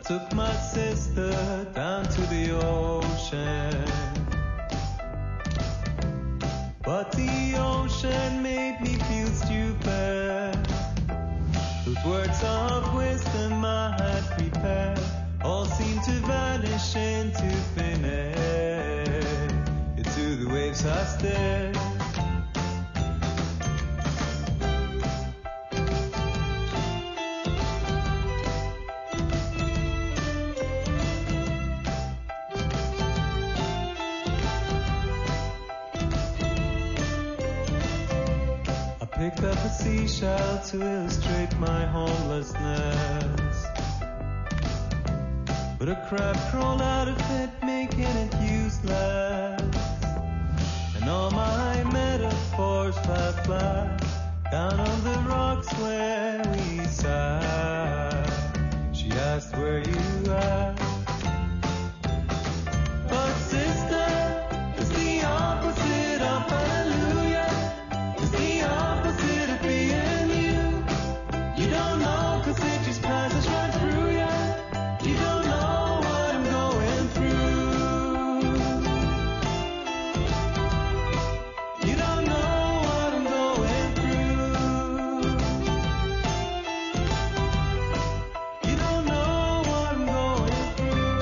took my sister down to the ocean, but the ocean made me feel stupid. Those words of wisdom I had prepared all seemed to vanish into thin air. Into the waves I stared. Picked up a seashell to illustrate my homelessness, but a crab crawled out of it, making it useless, and all my metaphors fell flat down on the rocks where we sat. She asked where you at, but sister, it's the opposite of hallelujah. It's the opposite of being you. You don't know, 'cause it just passes right through you. You don't know what I'm going through. You don't know what I'm going through. You don't know what I'm going through.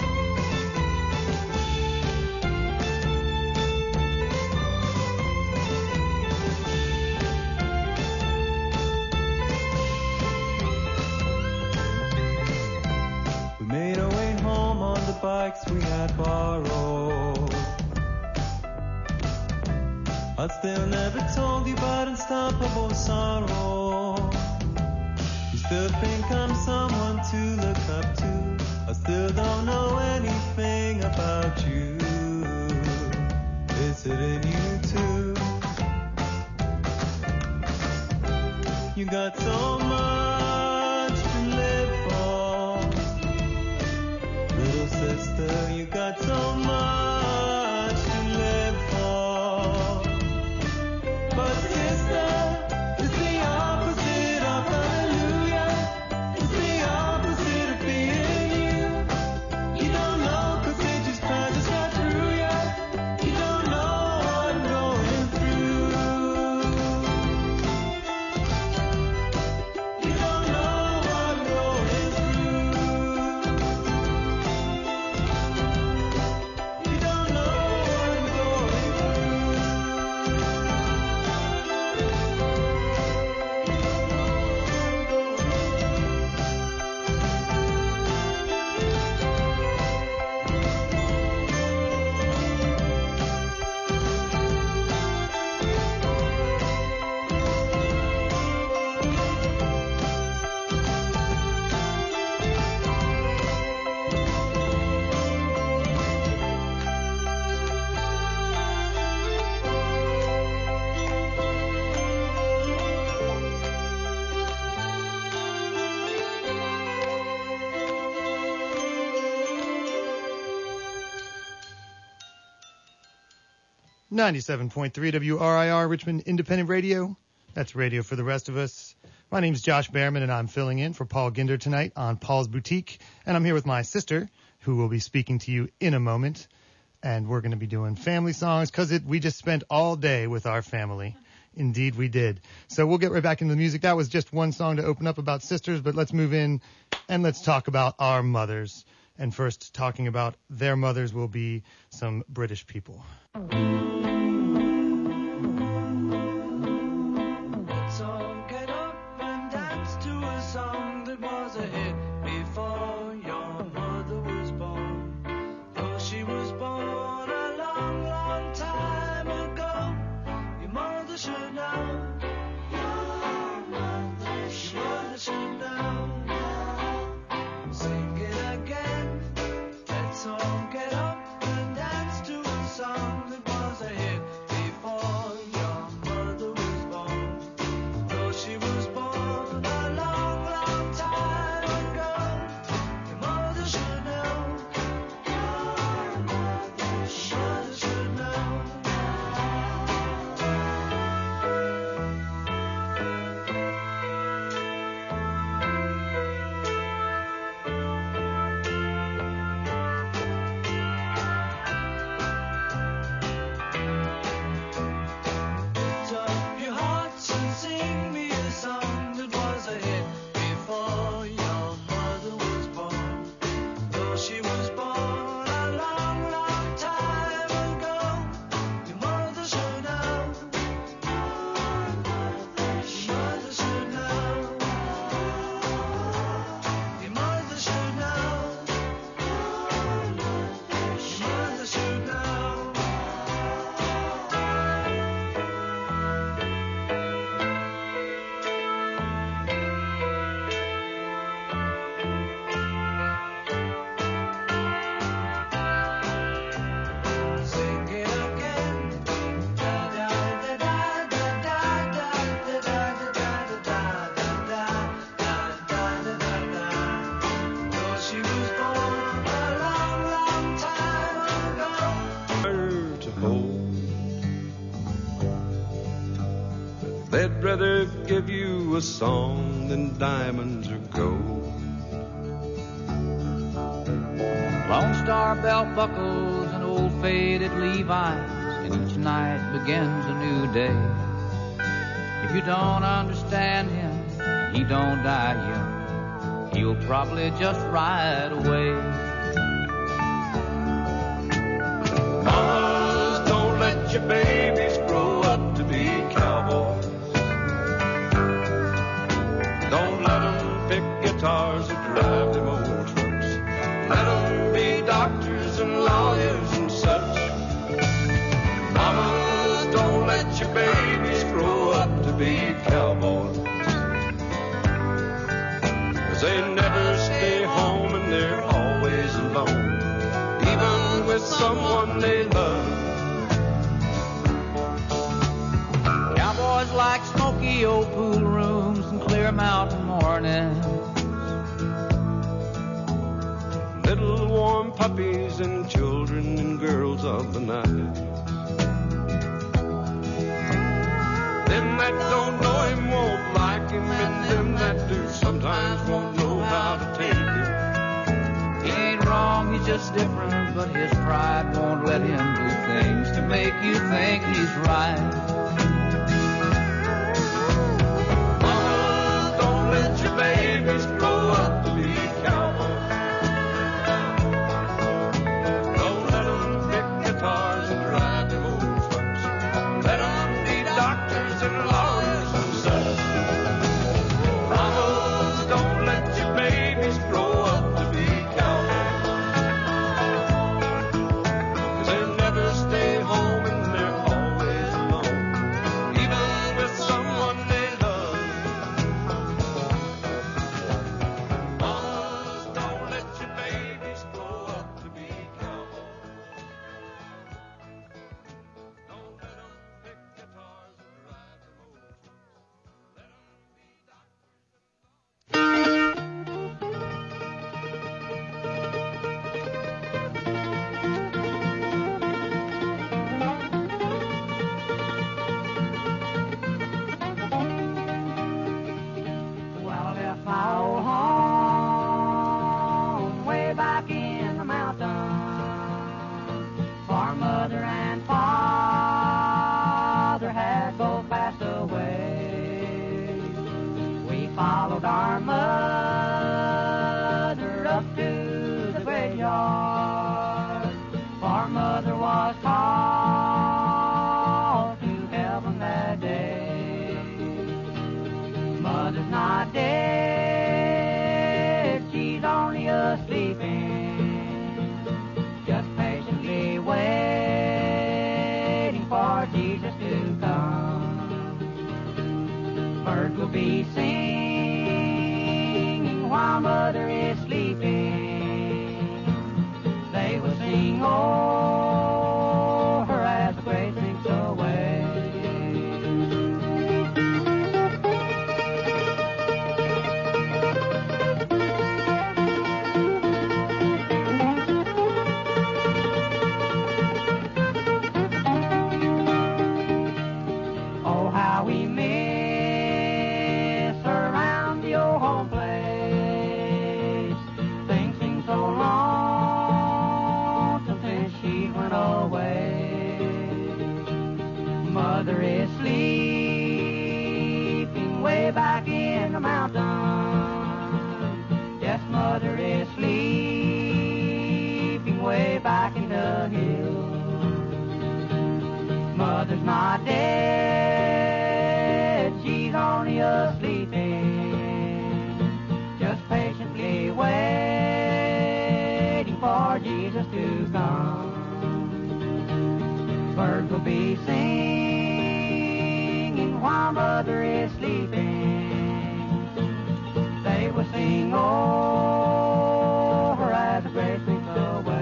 We made our way home on the bikes we had borrowed. I still never told you about unstoppable sorrow. You still think I'm someone to look up to. I still don't know anything about you. Is it in you too? You got so much to live for. Little sister, you got so much to live for. But sister, it's the opposite of hallelujah. It's the opposite of being you. You don't know, 'cause it just passes right through you. You don't know what I'm going through. You don't know what I'm going through. You don't know what I'm going .3 WRIR Richmond Independent Radio. That's radio for the rest of us. My name's Josh Behrman, and I'm filling in for Paul Ginder tonight on Paul's Boutique. And I'm here with my sister, who will be speaking to you in a moment. And we're going to be doing family songs because we just spent all day with our family. Indeed, we did. So we'll get right back into the music. That was just one song to open up about sisters, but let's move in and let's talk about our mothers. And first, talking about their mothers will be some British people. Let's all get up and dance to a song that was a hit before your mother was born. Though she was born a long, long time ago, your mother should know. Your mother should know. Sing it again. Let's all get up and dance to a song that was a I'd rather give you a song than diamonds or gold. Lone Star belt buckles and old faded Levi's, and each night begins a new day. If you don't understand him, he don't die young, he'll probably just ride away. Mamas, don't let your babies grow up to be cowboys. Don't let them pick guitars or drive them old trucks. Let them be doctors and lawyers and such. Mamas, don't let your babies grow up to be cowboys. 'Cause they never stay home and they're always alone, even with someone they love. Cowboys like smoky old pool rooms and clear mountain mornings, Little warm puppies and children and girls of the night. Them that don't know him won't like him, and them that do sometimes won't know how to take him. he ain't wrong, he's just different, but his pride won't let him do things to make you think he's right. Mama, don't let your babies grow up to be cowboys. Don't let them pick guitars and drive them old trucks. Let them be doctors and lawyers and such. Mama, don't let your babies grow up to be cowboys. 'Cause they never stay home and they're always alone, even with someone they love. Mamas, don't let your babies grow up to be cowboys. Don't let them pick guitars and drive them old trucks. Let them be doctors. Well, I left my old home way back in the mountains, for mother and father had both passed away. We followed our mother up to the graveyard, for mother was called to heaven that day. Mother's not dead, she's only a-sleeping, just patiently waiting for Jesus to come. Birds will be singing while mother is sleeping. They will sing, oh, her as the great sinks away. Oh, how we miss her around the old home place. Things seem so long since she went away. Mother is sleeping way back in the mountains. Yes, mother is sleeping way back in the hills. Mother's not dead, she's only a-sleeping, just patiently waiting for Jesus to come. Birds will be singing while mother is sleeping. They will sing, oh, her as the grace sinks away.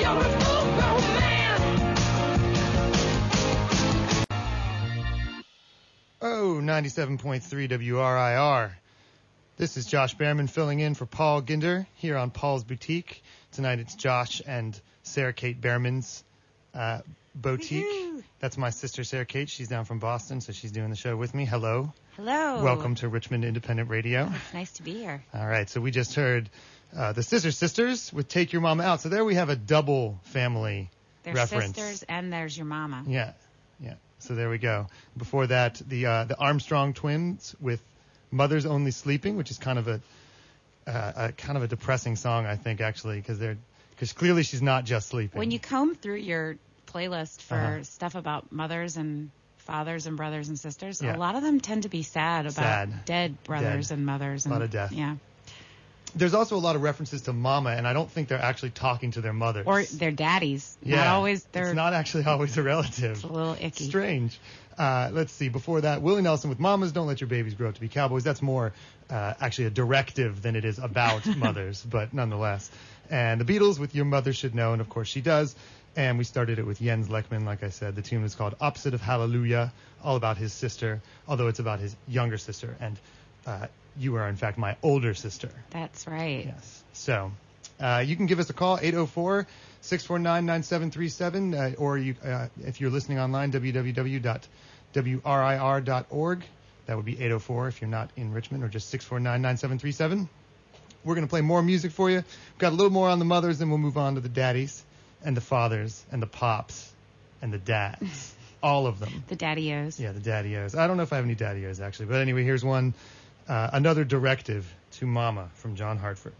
you're a full-grown man. Oh, 97.3 WRIR. This is Josh Behrman filling in for Paul Ginder here on Paul's Boutique. Tonight it's Josh and Sarah Kate Behrman's boutique. Woo-hoo. That's my sister, Sarah Kate. She's down from Boston, so she's doing the show with me. Hello. Hello. Welcome to Richmond Independent Radio. It's nice to be here. All right, so we just heard the Scissor Sisters with Take Your Mama Out. So there we have a double family There's reference. sisters and there's your mama. Yeah. So there we go. Before that, the Armstrong twins with Mother's Only Sleeping, which is kind of a depressing song, I think, actually, because clearly she's not just sleeping. When you comb through your playlist for Uh-huh. stuff about mothers and fathers and brothers and sisters, Yeah. a lot of them tend to be sad about dead brothers Dead. and mothers. A lot of death. Yeah. There's also a lot of references to mama, and I don't think they're actually talking to their mothers. Or their daddies. yeah, Not always. it's not actually always a relative. It's a little icky. Strange. Let's see. Before that, Willie Nelson with Mamas Don't Let Your Babies Grow Up to Be Cowboys. That's more actually a directive than it is about mothers, but nonetheless. And the Beatles with Your Mother Should Know, and of course she does. And we started it with Jens Lekman, like I said. The tune is called Opposite of Hallelujah, all about his sister, although it's about his younger sister. And you are, in fact, my older sister. That's right. Yes. So you can give us a call, 804-649-9737, or you, if you're listening online, www.wrir.org. That would be 804 if you're not in Richmond, or just 649-9737. We're going to play more music for you. We've got a little more on the mothers, then we'll move on to the daddies and the fathers and the pops and the dads. All of them. The daddy-os. Yeah, the daddy-os. I don't know if I have any daddy-os, actually. But anyway, here's one. Another directive to Mama from John Hartford.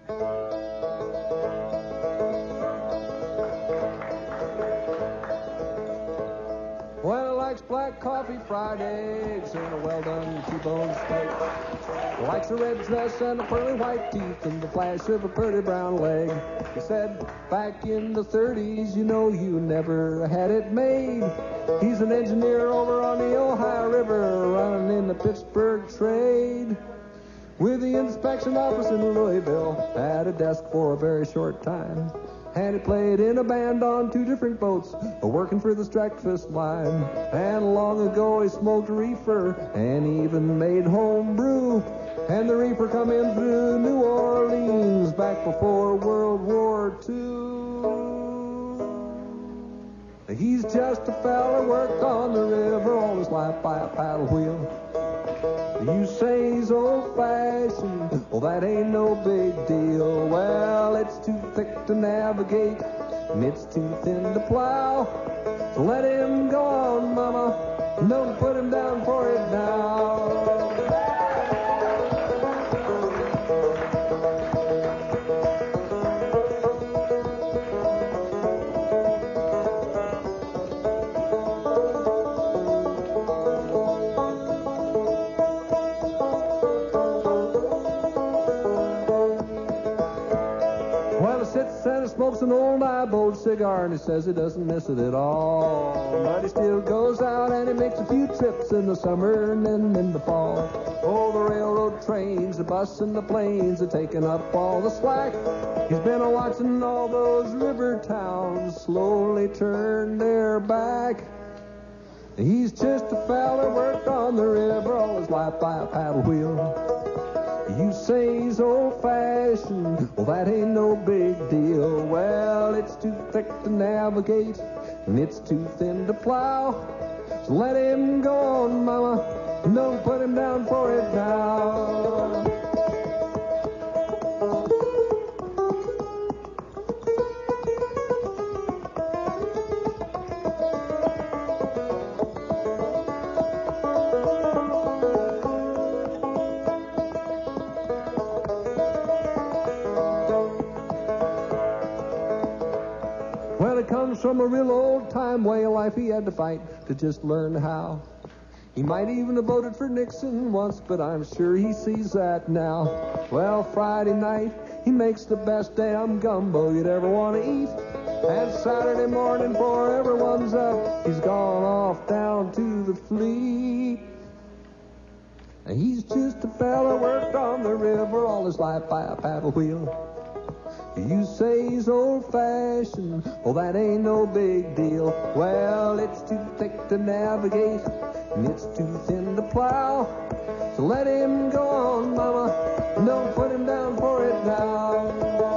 Well, he likes black coffee, fried eggs, and a well-done T-bone steak. He likes a red dress and a pearly white teeth and the flash of a pretty brown leg. He said, back in the 30s, you know you never had it made. He's an engineer over on the Ohio River, running in the Pittsburgh trade. With the inspection office in Louisville, at a desk for a very short time. And he played in a band on 2 different boats, working for the Strackfist line. And long ago he smoked reefer and even made home brew. And the reefer come in through New Orleans back before World War II. He's just a fella worked on the river all his life by a paddle wheel. You say he's old-fashioned, well, that ain't no big deal. Well, it's too thick to navigate, and it's too thin to plow. So let him go on, Mama, don't put him down for it now. Smokes an old eyebowed cigar and he says he doesn't miss it at all. But he still goes out and he makes a few trips in the summer and then in the fall. Oh, the railroad trains, the bus and the planes are taking up all the slack. He's been watching all those river towns slowly turn their back. He's just a fella worked on the river all his life by a paddle wheel. You say he's old-fashioned, well, that ain't no big deal. Well, it's too thick to navigate, and it's too thin to plow. So let him go on, Mama, don't put him down for it now. From a real old-time way of life he had to fight to just learn how. He might even have voted for Nixon once, but I'm sure he sees that now. Well, Friday night, he makes the best damn gumbo you'd ever want to eat. And Saturday morning, before everyone's up, he's gone off down to the fleet. He's just a fella worked on the river all his life by a paddle wheel. You say he's old-fashioned, oh, that ain't no big deal. Well, it's too thick to navigate, and it's too thin to plow. So let him go on, mama, and don't put him down for it now.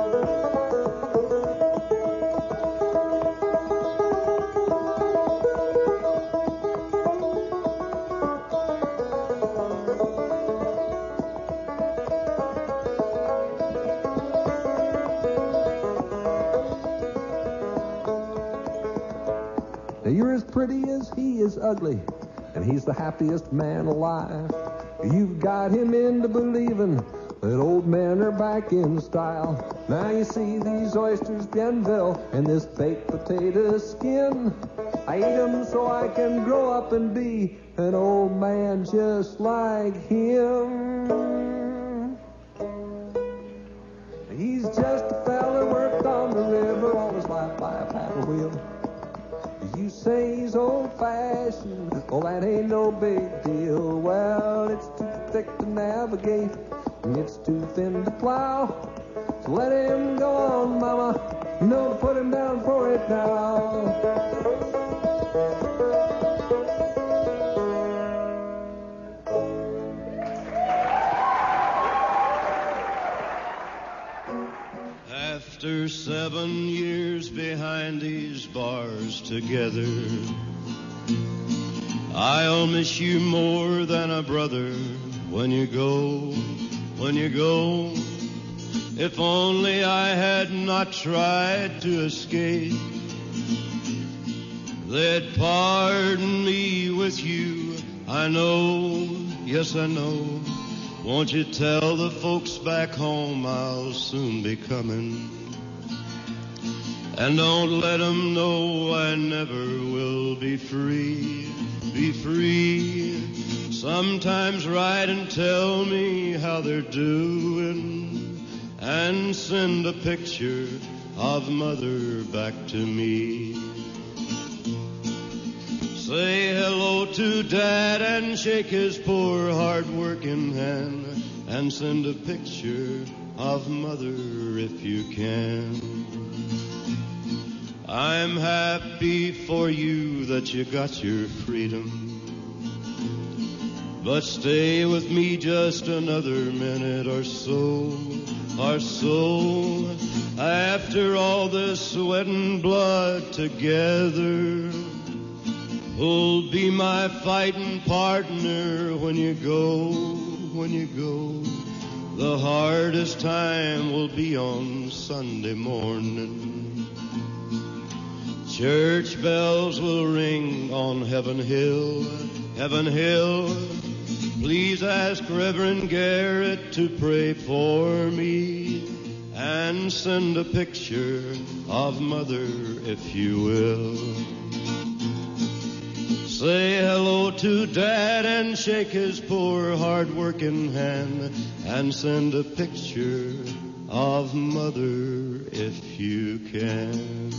Now you're as pretty as he is ugly, and he's the happiest man alive. You've got him into believing that old men are back in style. Now you see these oysters, Bienville, and this baked potato skin. I eat 'em so I can grow up and be an old man just like him. He's just a fella worked on the river all his life by a paddle wheel. You say he's old-fashioned, oh, that ain't no big deal. Well, it's too thick to navigate, and it's too thin to plow. So let him go on, mama, don't put him down for it now. After 7 years behind these bars together, I'll miss you more than a brother when you go, when you go. If only I had not tried to escape, they'd pardon me with you, I know, yes I know. Won't you tell the folks back home I'll soon be coming? And don't let 'em know I never will be free, be free. Sometimes write and tell me how they're doing, and send a picture of mother back to me. Say hello to Dad and shake his poor hard-working hand, and send a picture of mother if you can. I'm happy for you that you got your freedom, but stay with me just another minute or so, or so. After all this sweat and blood together, who'll be my fighting partner when you go, when you go? The hardest time will be on Sunday morning. Church bells will ring on Heaven Hill, Heaven Hill. Please ask Reverend Garrett to pray for me, and send a picture of mother if you will. Say hello to Dad and shake his poor hard-working hand, and send a picture of mother if you can.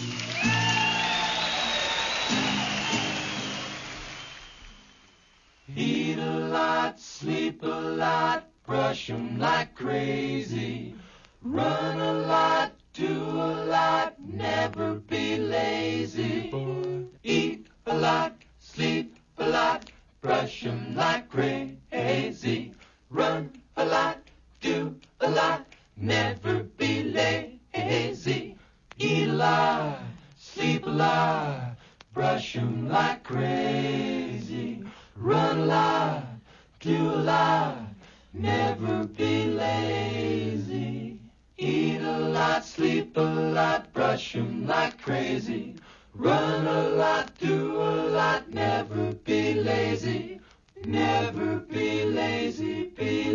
Eat a lot, sleep a lot, brush 'em like crazy. Run a lot, do a lot, never be lazy. Eat a lot, sleep a lot, brush 'em like crazy. Run a lot, do a lot, never be lazy. Eat a lot, sleep a lot, brush 'em like crazy. Run a lot, do a lot, never be lazy. Eat a lot, sleep a lot, brush 'em like crazy. Run a lot, do a lot, never be lazy. Never be lazy, be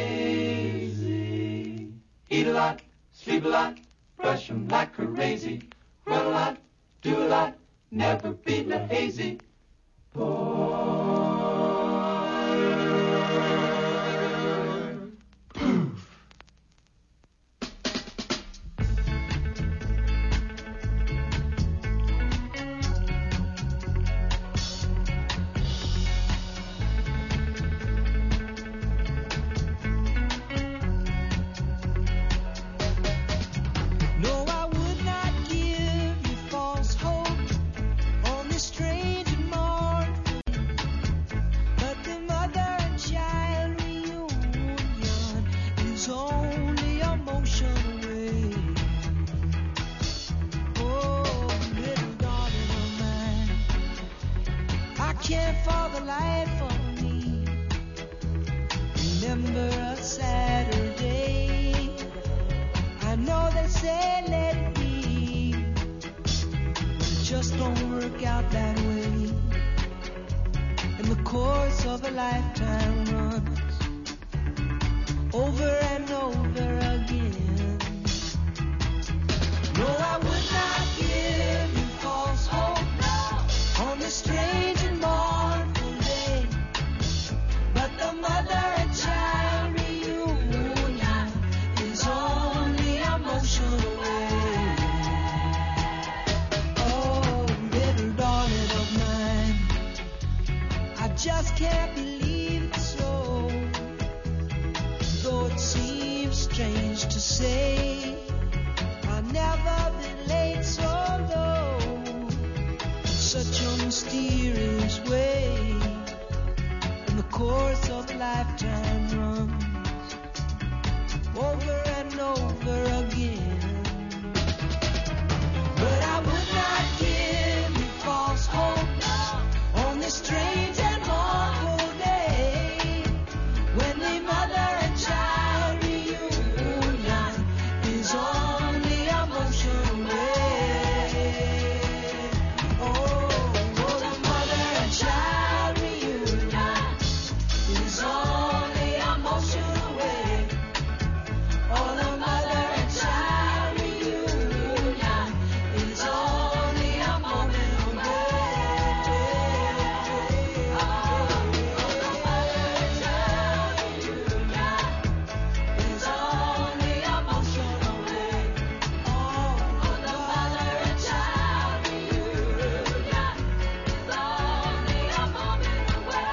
lazy. Eat a lot, sleep a lot, brush 'em like crazy. Run a lot, do a lot, never be lazy. waiting for the light for me. Remember a Saturday. I know they say let it be, but it just don't work out that way. And the course of a lifetime runs over and over again. No, I would not give you false hope on this strange and mournful day, but the mother and child reunion is only a motion away. Oh, little darling of mine, I just can't believe it's so, though it seems strange to say. I've never been late so low, such a mysterious way. And the course of a lifetime runs over and over again. But I would not give you false hope on this strange and mournful day, when the mother and child reunion is only a motion away. Oh, the mother and child reunion is only a motion away. Oh, the mother and child reunion is only a moment away. Oh, the mother and child reunion is only a motion away. Oh, the mother and child reunion is only a moment away.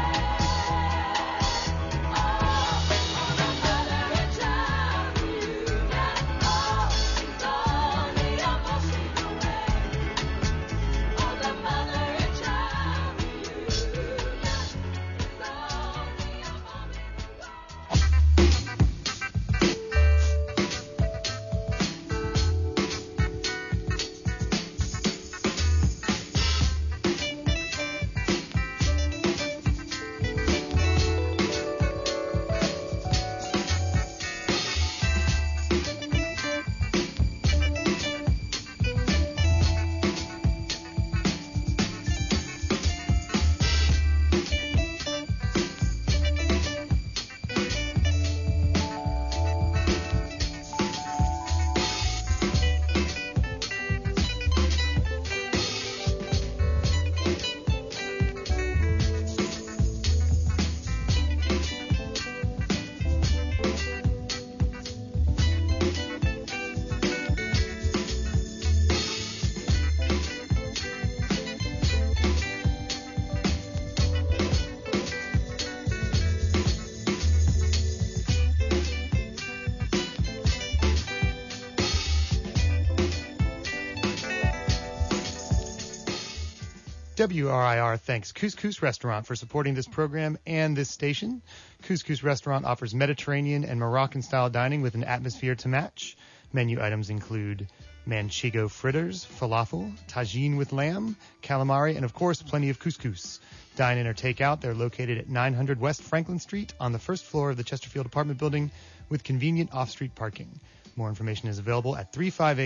WRIR thanks Couscous Restaurant for supporting this program and this station. Couscous Restaurant offers Mediterranean and Moroccan-style dining with an atmosphere to match. Menu items include manchego fritters, falafel, tagine with lamb, calamari, and, of course, plenty of couscous. Dine in or take out. They're located at 900 West Franklin Street on the first floor of the Chesterfield apartment building with convenient off-street parking. More information is available at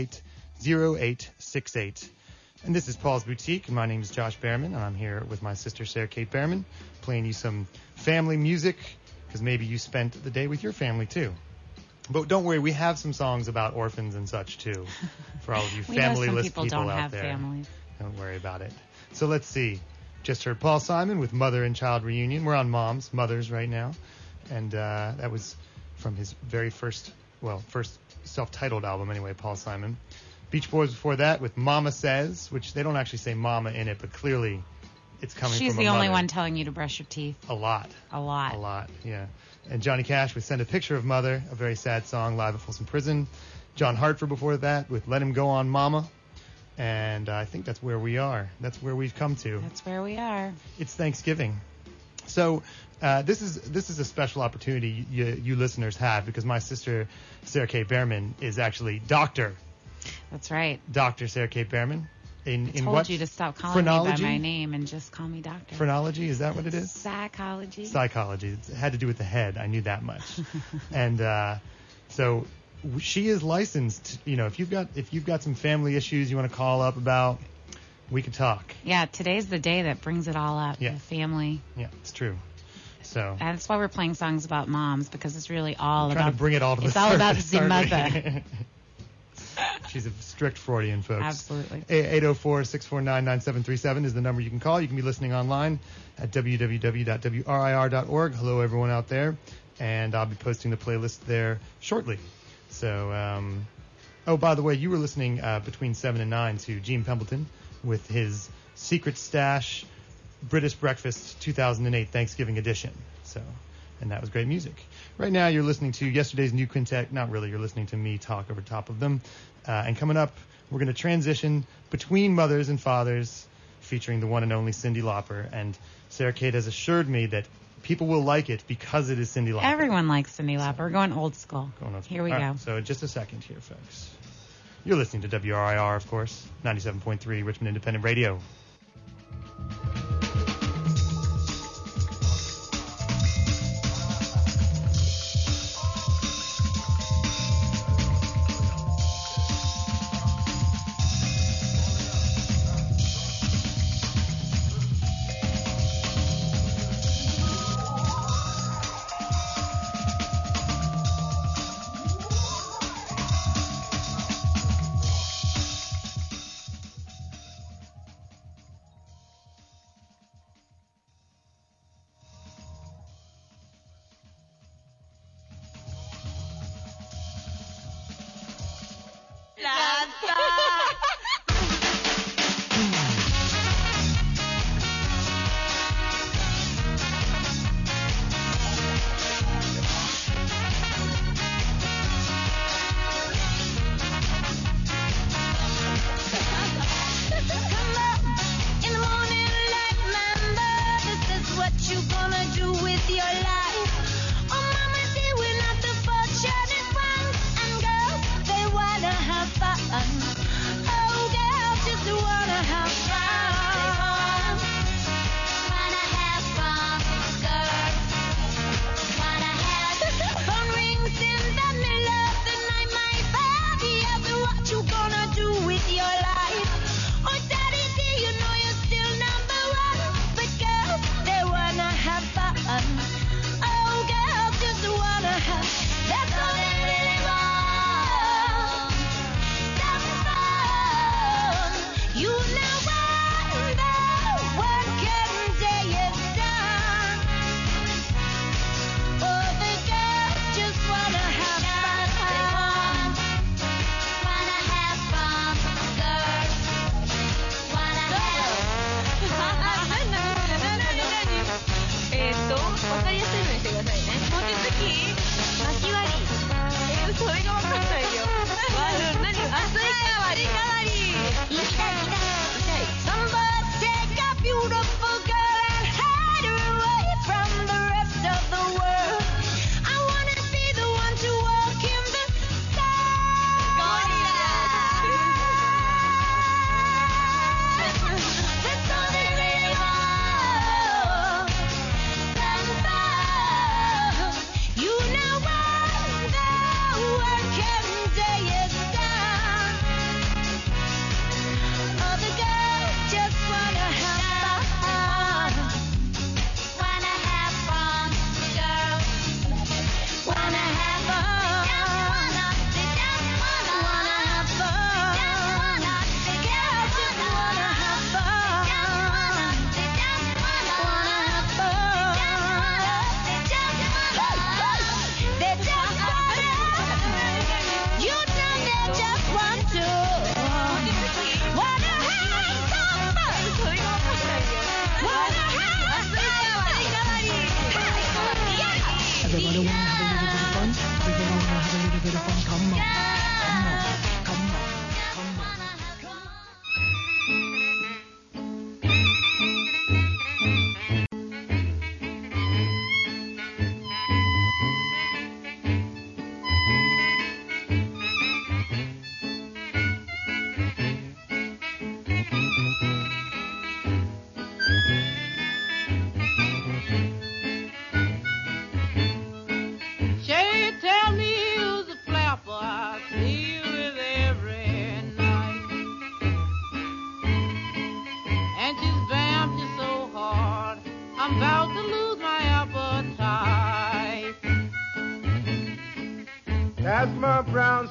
358-0868. And this is Paul's Boutique, and my name is Josh Behrman, and I'm here with my sister, Sarah Kate Behrman, playing you some family music, because maybe you spent the day with your family, too. But don't worry, we have some songs about orphans and such, too, for all of you familyless people don't out have there. Families. Don't worry about it. So let's see. Just heard Paul Simon with Mother and Child Reunion. We're on Mothers right now, and that was from his very first self-titled album, anyway, Paul Simon. Beach Boys before that with Mama Says, which they don't actually say mama in it, but clearly it's coming She's from a the only mother. one telling you to brush your teeth. A lot, yeah. And Johnny Cash with Send a Picture of Mother, a very sad song, live at Folsom Prison. John Hartford before that with Let Him Go On Mama. And I think that's where we are. That's where we've come to. That's where we are. It's Thanksgiving. So this is a special opportunity you listeners have, because my sister, Sarah Kate Behrman, is actually Dr. That's right. Dr. Sarah Kate Behrman. In told what? you to stop calling Phrenology? me by my name and just call me doctor. Phrenology, is that what it is? Psychology. Psychology. It had to do with the head. I knew that much. And so she is licensed. You know, if you've got some family issues you want to call up about, we could talk. Yeah, today's the day that brings it all up. Yeah. The family. Yeah, it's true. So That's why we're playing songs about moms, because it's really all trying about. to bring it all to It's the all about the start. mother. She's a strict Freudian, folks. Absolutely. 804-649-9737 is the number you can call. You can be listening online at www.wrir.org. Hello, everyone out there. And I'll be posting the playlist there shortly. So, by the way, you were listening between 7 and 9 to Gene Pembleton with his Secret Stash British Breakfast 2008 Thanksgiving edition. So, and that was great music. Right now, you're listening to yesterday's new quintet. Not really. You're listening to me talk over top of them. And coming up, we're going to transition between mothers and fathers, featuring the one and only Cyndi Lauper. And Sarah Kate has assured me that people will like it because it is Cyndi Lauper. Everyone likes Cyndi Lauper. We're going old school. Here we All go. right, so just a second here, folks. You're listening to WRIR, of course, 97.3 Richmond Independent Radio.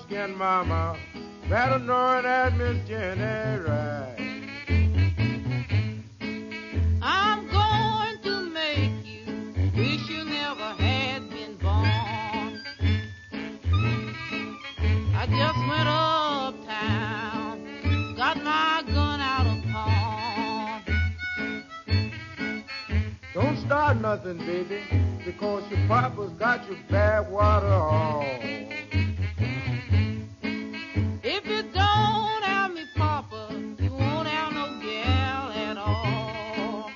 again, Mama. Better know it as Miss Jenny Wright. I'm going to make you wish you never had been born. I just went uptown, got my gun out of pawn. Don't start nothing, baby, because your papa's got your bad water on. If you don't have me, Papa, you won't have no gal at all.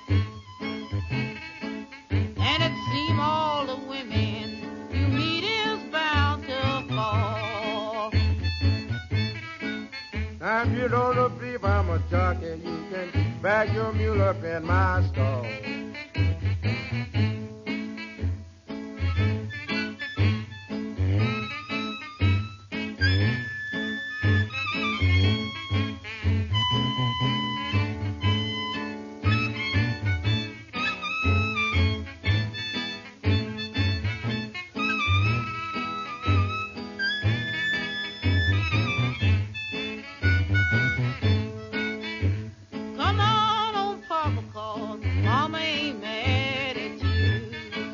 And it seems all the women you meet is bound to fall. Now if you don't believe I'm a jockey, you can back your mule up in my stall. Come on, Papa, 'cause Mama ain't mad at you.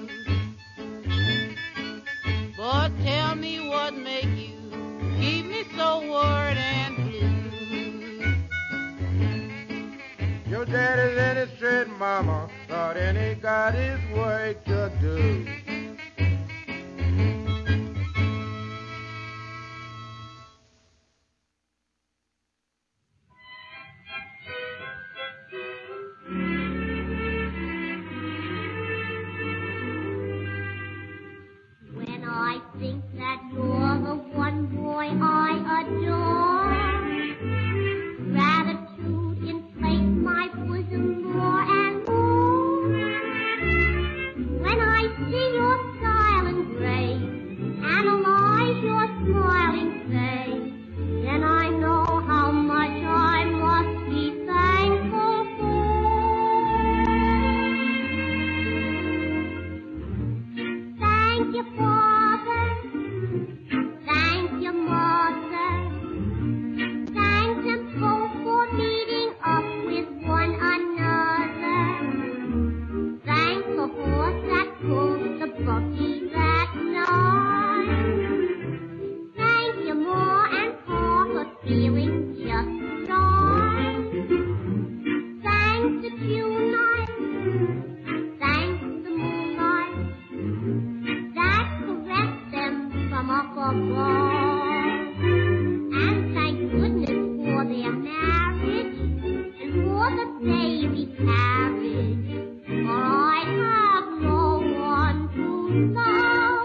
But tell me what make you keep me so worried and blue. Your daddy's in his straight, Mama, but and he got his work to do. When I think that you're the one boy I adore, gratitude inflates my bosom more and more. When I see your silent grace, analyze your smiling face, then I know how much I must be thankful for. Thank you, Father. Thank you, Mother. Thank them both for meeting up with one another. Thank the horse that pulled the buggy that night. Thank you, Ma and Pa, for feeling just right. Thank the June night. Thank the moonlight that caressed them from up above. And thank goodness for their marriage and for the baby carriage, for I have no one to love.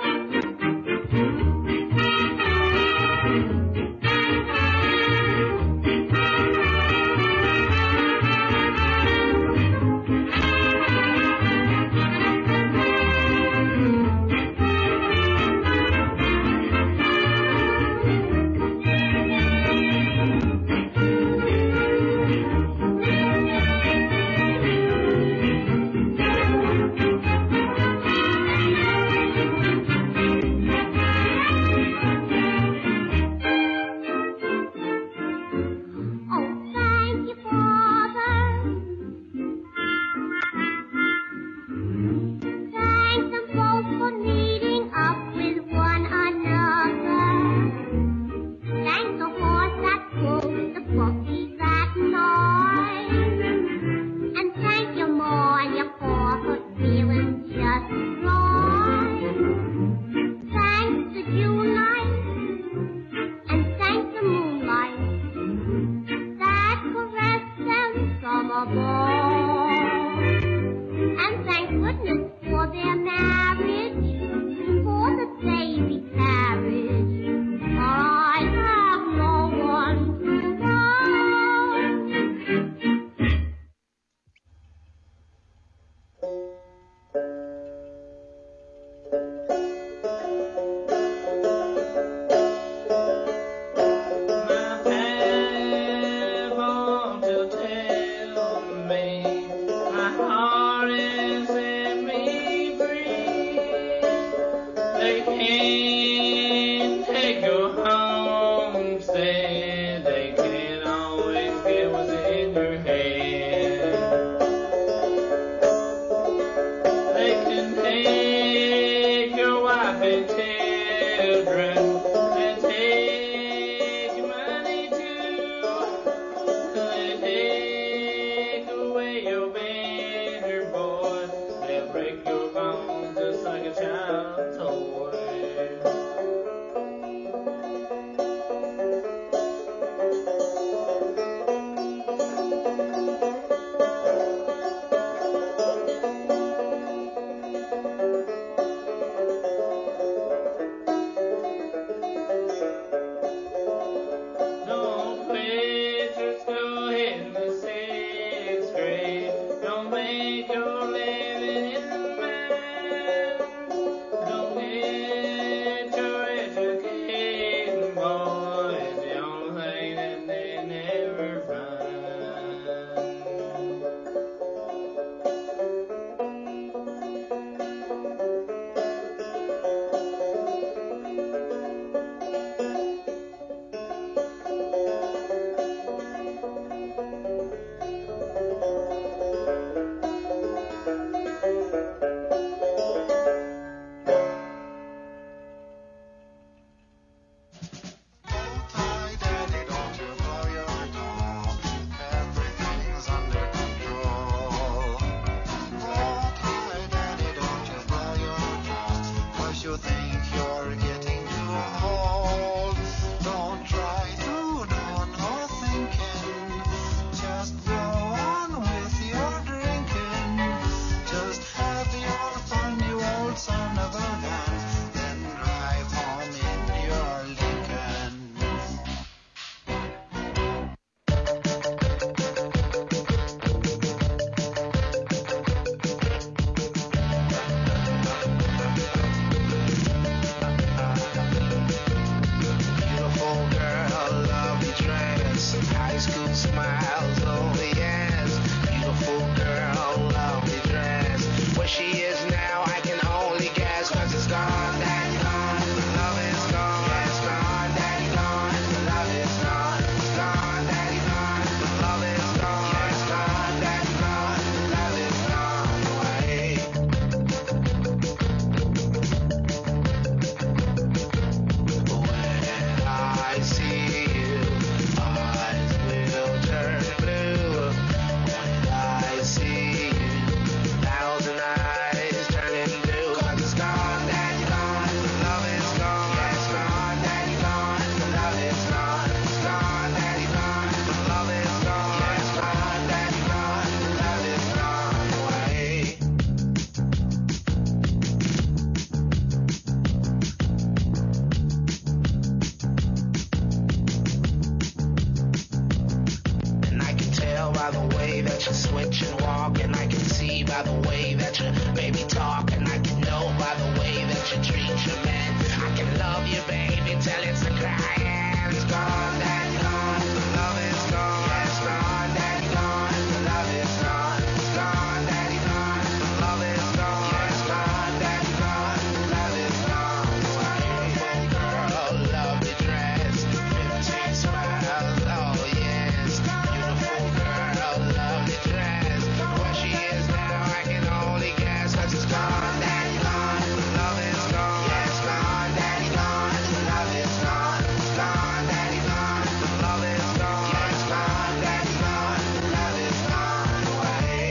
that you switch and walk, and I can see by the way that you maybe talk, and I can know by the way that you treat your man. I can love you, baby, till it's a crying. It's gone, daddy, gone. The love is gone. Yeah, it's gone, daddy, gone. The love is gone. It's gone, daddy, gone. The love is gone. Yeah, it's gone, daddy, gone. The love is gone. Beautiful girl, lovely dress, 15 smiles, oh yes. Beautiful girl, lovely dress. Where she is now, I can only guess. 'Cause it's gone, daddy, gone. The love is gone. Yeah, it's gone, daddy, gone. The love is gone. It's gone, daddy, gone. The love is gone. Yeah, it's gone, daddy, gone. The love is gone away.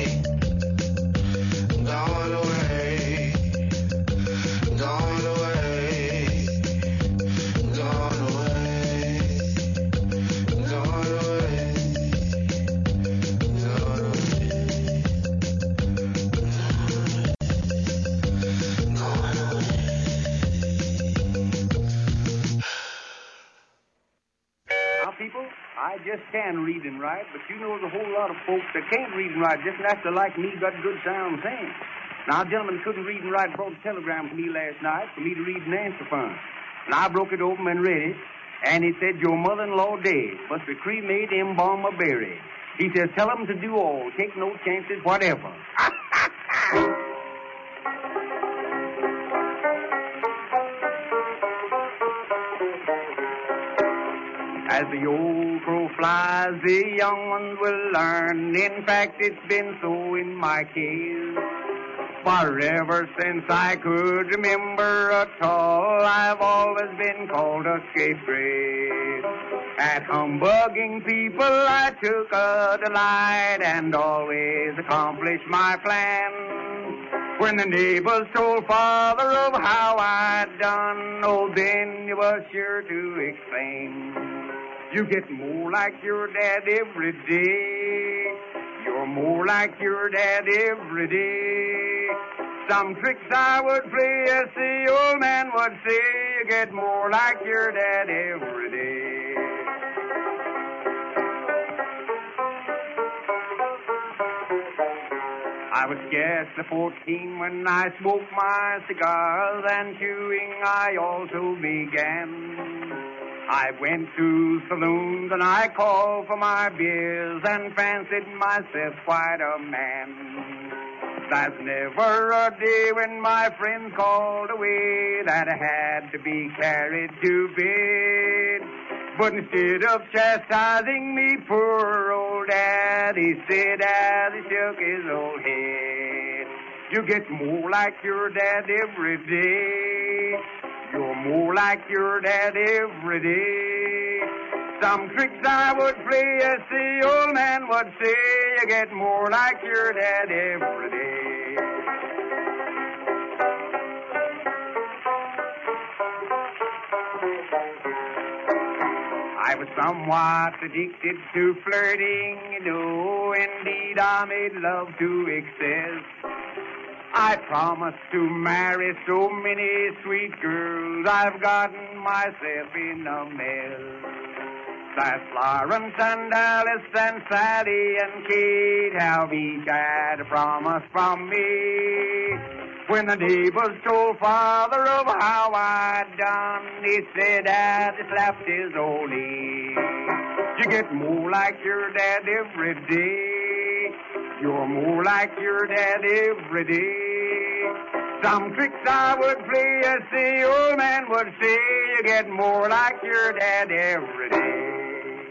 Gone away. Gone away. Gone away. Gone away. Now, people, I just can read and write, but you know there's a whole lot of folks that can't read and write, just naturally like me, got good sound saying. Now, a gentleman couldn't read and write, brought a telegram to me last night for me to read and answer for him. And I broke it open and read it, and it said, your mother-in-law dead, but the cremate, embalm, or bury. He says, tell them to do all, take no chances whatever. As the old crow flies, the young ones will learn. In fact, it's been so in my case. For ever since I could remember at all, I've always been called a scapegrace. At humbugging people I took a delight and always accomplished my plan. When the neighbors told father of how I'd done, oh, then you were sure to explain. You get more like your dad every day. You're more like your dad every day. Some tricks I would play, as the old man would say. You get more like your dad every day. I was scarcely 14 when I smoked my cigars, and chewing I also began. I went to saloons and I called for my beers and fancied myself quite a man. There's never a day when my friends called away that I had to be carried to bed. But instead of chastising me, poor old dad, he said as he shook his old head, you get more like your dad every day. You're more like your dad every day. Some tricks I would play, as the old man would say. You get more like your dad every day. I was somewhat addicted to flirting, you know. Indeed, I made love to excess. I promised to marry so many sweet girls, I've gotten myself in a mess. That's Florence and Alice and Sally and Kate have each had a promise from me. When the neighbors told father of how I'd done, he said as he slapped his old knee, you get more like your dad every day. You're more like your dad every day. Some tricks I would play, as the old man would say. You get more like your dad every day.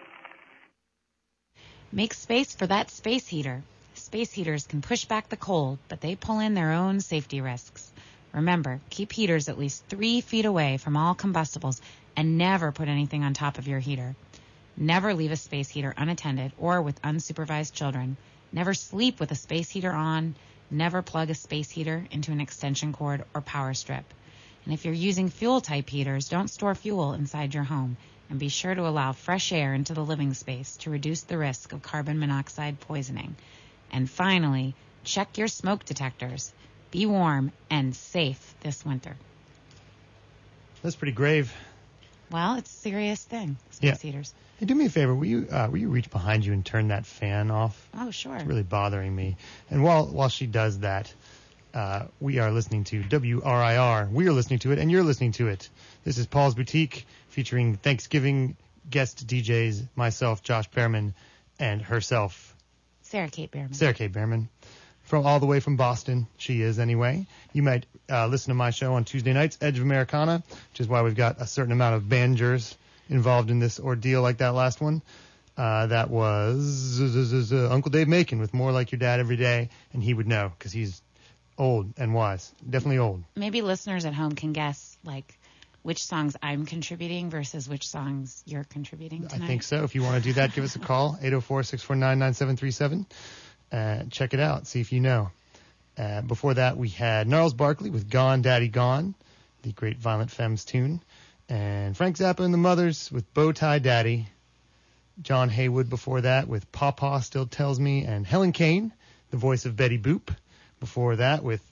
Make space for that space heater. Space heaters can push back the cold, but they pull in their own safety risks. Remember, keep heaters at least 3 feet away from all combustibles and never put anything on top of your heater. Never leave a space heater unattended or with unsupervised children. Never sleep with a space heater on. Never plug a space heater into an extension cord or power strip. And if you're using fuel-type heaters, don't store fuel inside your home. And be sure to allow fresh air into the living space to reduce the risk of carbon monoxide poisoning. And finally, check your smoke detectors. Be warm and safe this winter. That's pretty grave. Well, it's a serious thing, space heaters. Hey, do me a favor. Will you reach behind you and turn that fan off? Oh, sure. It's really bothering me. And while she does that, we are listening to WRIR. We are listening to it, and you're listening to it. This is Paul's Boutique, featuring Thanksgiving guest DJs, myself, Josh Behrman, and herself, Sarah Kate Behrman. Sarah Kate Behrman. From all the way from Boston, she is anyway. You might listen to my show on Tuesday nights, Edge of Americana, which is why we've got a certain amount of bangers involved in this ordeal like that last one. That was Uncle Dave Macon with More Like Your Dad Every Day, and he would know because he's old and wise. Definitely old. Maybe listeners at home can guess, which songs I'm contributing versus which songs you're contributing tonight. I think so. If you want to do that, give us a call, 804-649-9737. Check it out. See if you know. Before that, we had Gnarls Barkley with Gone Daddy Gone, the great Violent Femmes tune. And Frank Zappa and the Mothers with Bow Tie Daddy. John Haywood before that with Pawpaw Still Tells Me. And Helen Kane, the voice of Betty Boop. Before that with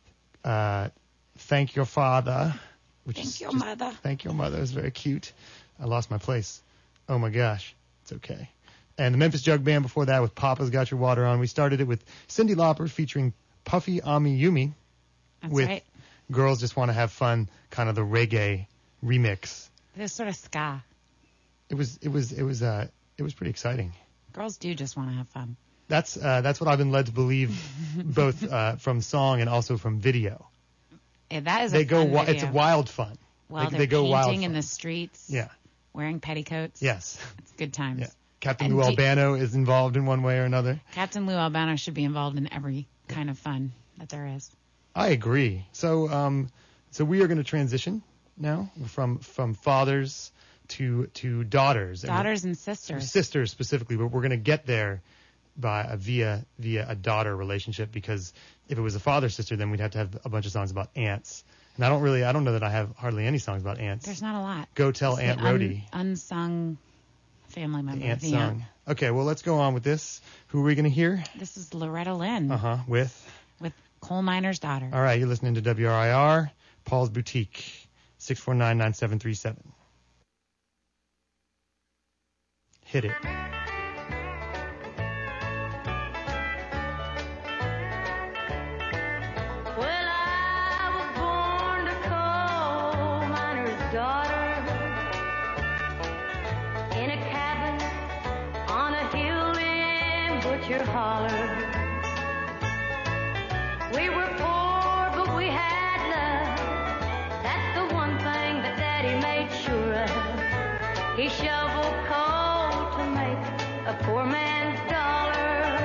Thank Your Father. Thank Your Mother. Thank Your Mother is very cute. I lost my place. Oh, my gosh. It's okay. And the Memphis Jug Band before that with Papa's Got Your Water On. We started it with Cyndi Lauper featuring Puffy Ami Yumi. That's with right. Girls Just Want to Have Fun, kind of the reggae remix. It was sort of ska. It was pretty exciting. Girls do just want to have fun. That's what I've been led to believe, both from song and also from video. Yeah, that is a fun video. It's wild fun. Well, they go wild painting in fun. the streets. Yeah. Wearing petticoats. Yes. It's good times. Yeah. Captain Lou Albano is involved in one way or another. Captain Lou Albano should be involved in every kind of fun that there is. I agree. So we are going to transition now from fathers to daughters. Daughters and sisters. Sisters specifically, but we're going to get there via a daughter relationship, because if it was a father-sister, then we'd have to have a bunch of songs about aunts. And I don't know that I have hardly any songs about aunts. There's not a lot. Go tell Aunt Rhodey. Unsung family member. The aunt song. Okay, well, let's go on with this. Who are we going to hear? This is Loretta Lynn. With Coal Miner's Daughter. All right, you're listening to WRIR, Paul's Boutique, 649-9737. Hit it. Your holler. We were poor, but we had love. That's the one thing that Daddy made sure of. He shoveled coal to make a poor man's dollar.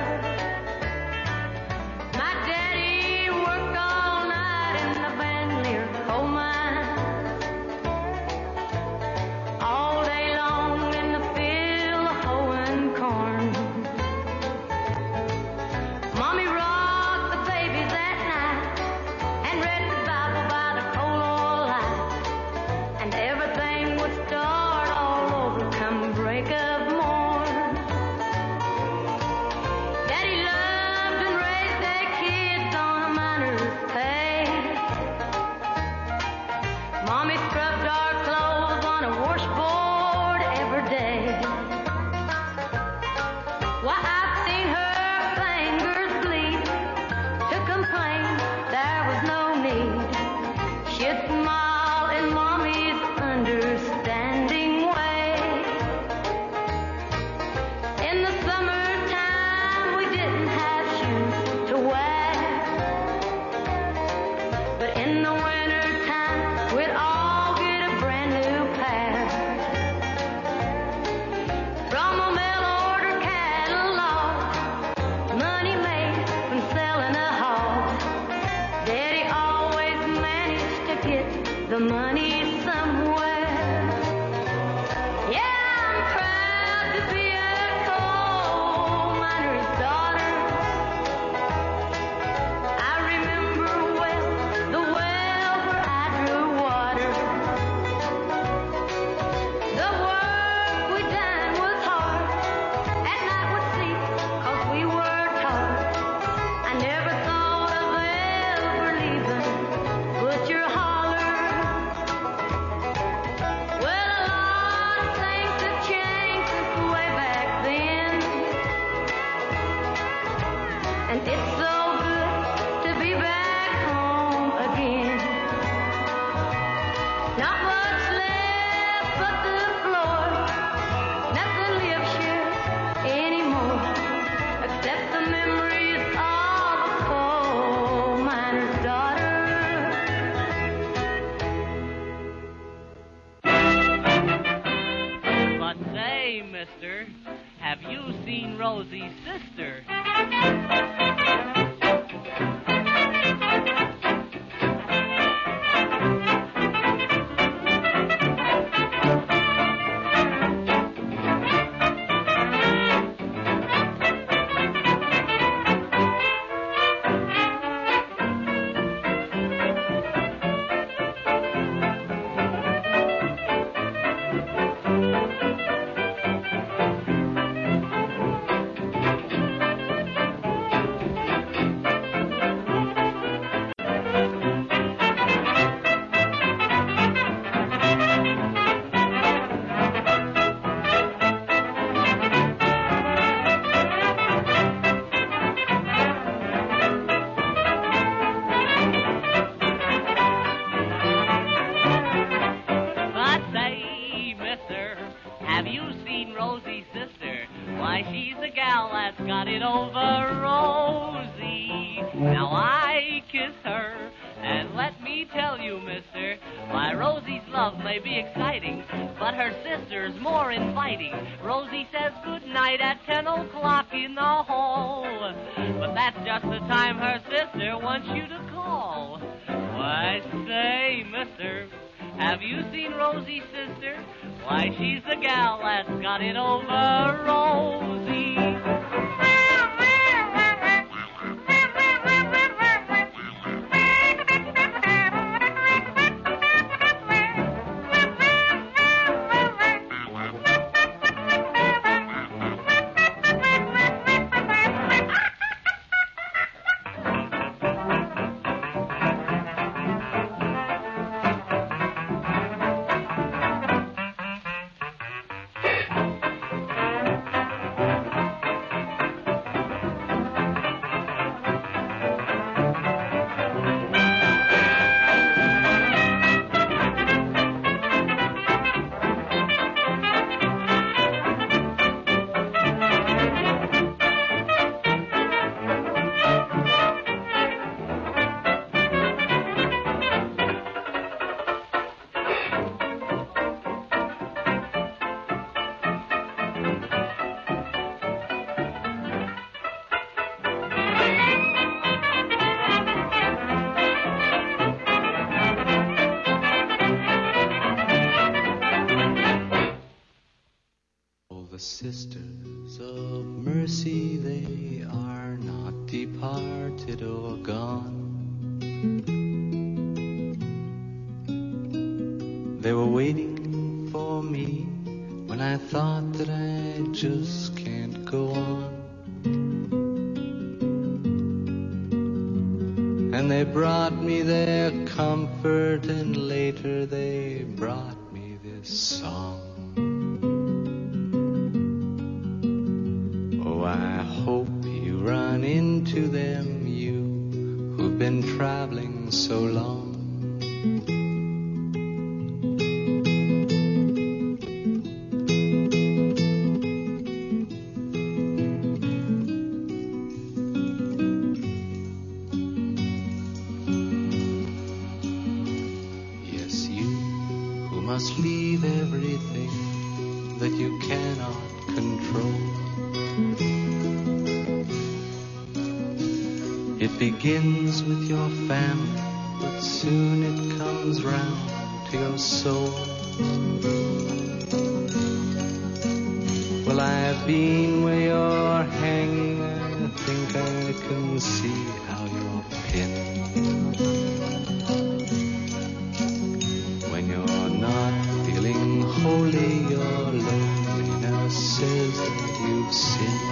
My daddy worked all night in the Bandelier coal mine. All day long in the field, hoeing corn. Mommy rocked the baby that night and read the Bible by the coal oil light, and everything would start all over come break of morn. Daddy loved and raised their kids on a miner's pay. Mommy scrubbed our clothes on a washboard every day. Why, I've seen her fingers bleed to complain there was no need. She'd smile in Mommy's understanding way. In the summertime we didn't have shoes to wear, but in the wintertime we'd all get a brand new pair. From a mail order catalog, money made from selling a hog. Daddy always managed to get the money somewhere. Yeah, I'm proud to be a coal mister, have you seen Rosie's sister? Rosie says good night at 10 o'clock in the hall. But that's just the time her sister wants you to call. Why, say, mister, have you seen Rosie's sister? Why, she's the gal that's got it over Rosie. Sisters of mercy, they are not departed or gone. They were waiting for me when I thought that I just can't go on. And they brought me their comfort, and later they brought me this song. I hope you run into them, you who've been traveling so long. Yes, you who must leave everything that you cannot control. It begins with your family, but soon it comes round to your soul. Well, I've been where you're hanging, I think I can see how you're pinned. When you're not feeling holy, your loneliness says that you've sinned.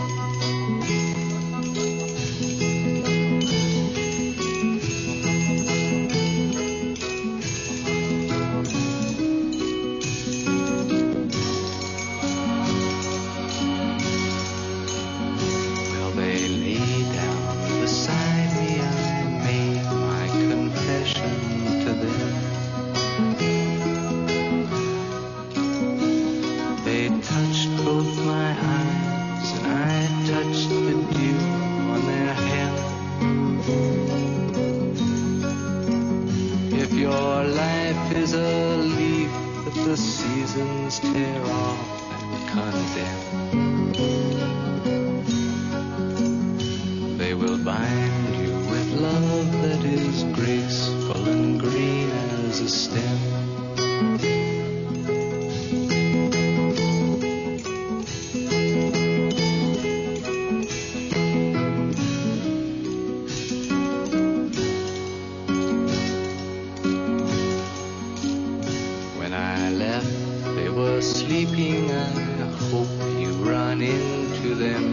Is a leaf that the seasons tear off and condemn.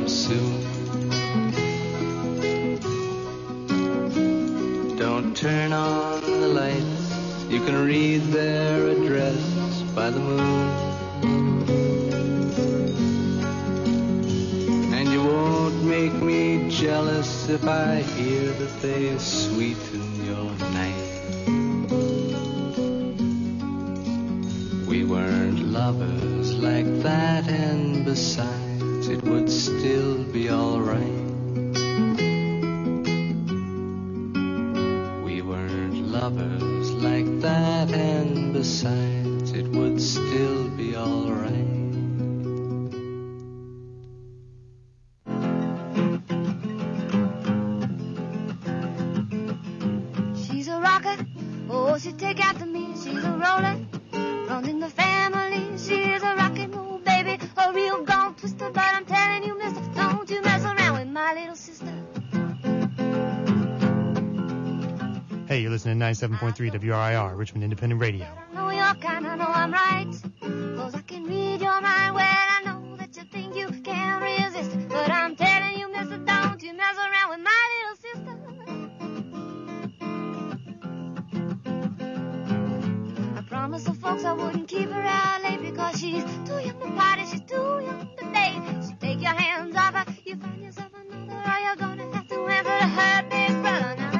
soon. Don't turn on the lights, you can read their address by the moon. And you won't make me jealous if I hear that they sweeten your night. We weren't lovers like that, and besides, it would still be alright. We weren't lovers like that, and besides, it would still be alright. She's a rocker, oh, she take after me. She's a roller, runs in the family. She's a rock and roll baby, a real gone twister. But I'm telling you, mister, don't you mess around with my little sister. Hey, you're listening to 97.3 WRIR, Richmond Independent Radio. I know you're kind, I know I'm right, 'cause I can read your mind. Well, I know that you think you can't resist it, but I'm telling you, mister, don't you mess around with my little sister. I promised the folks I wouldn't keep her out late, because she's too young to party, she's too young to date. So take your hands off her, you find yourself another, or you're gonna have to answer to her big brother. Now,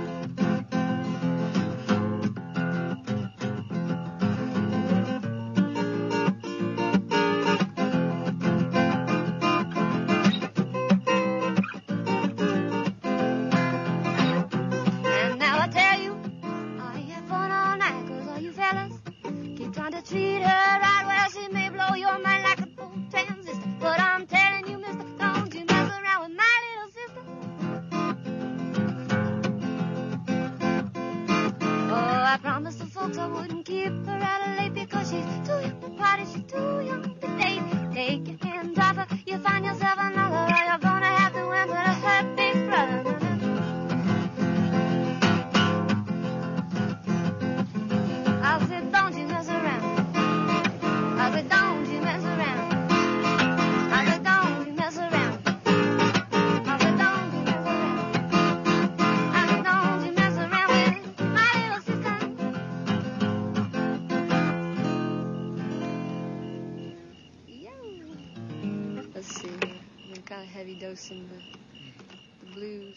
treat her right, well, she may blow your mind like a old transistor. But I'm telling you, mister, don't you mess around with my little sister. Oh, I promised the folks I wouldn't keep her out of late, because she's too young to party, she's too young to date. Take your hands off her, you find yourself another, or you're gonna have to answer to her big brother. I said, don't you mess around. I said, don't you mess around. I said, don't you mess around. I said, don't you mess around. I said, don't you mess around with my little sister. Yeah. Let's see. I'm kind of heavy dosing the blues.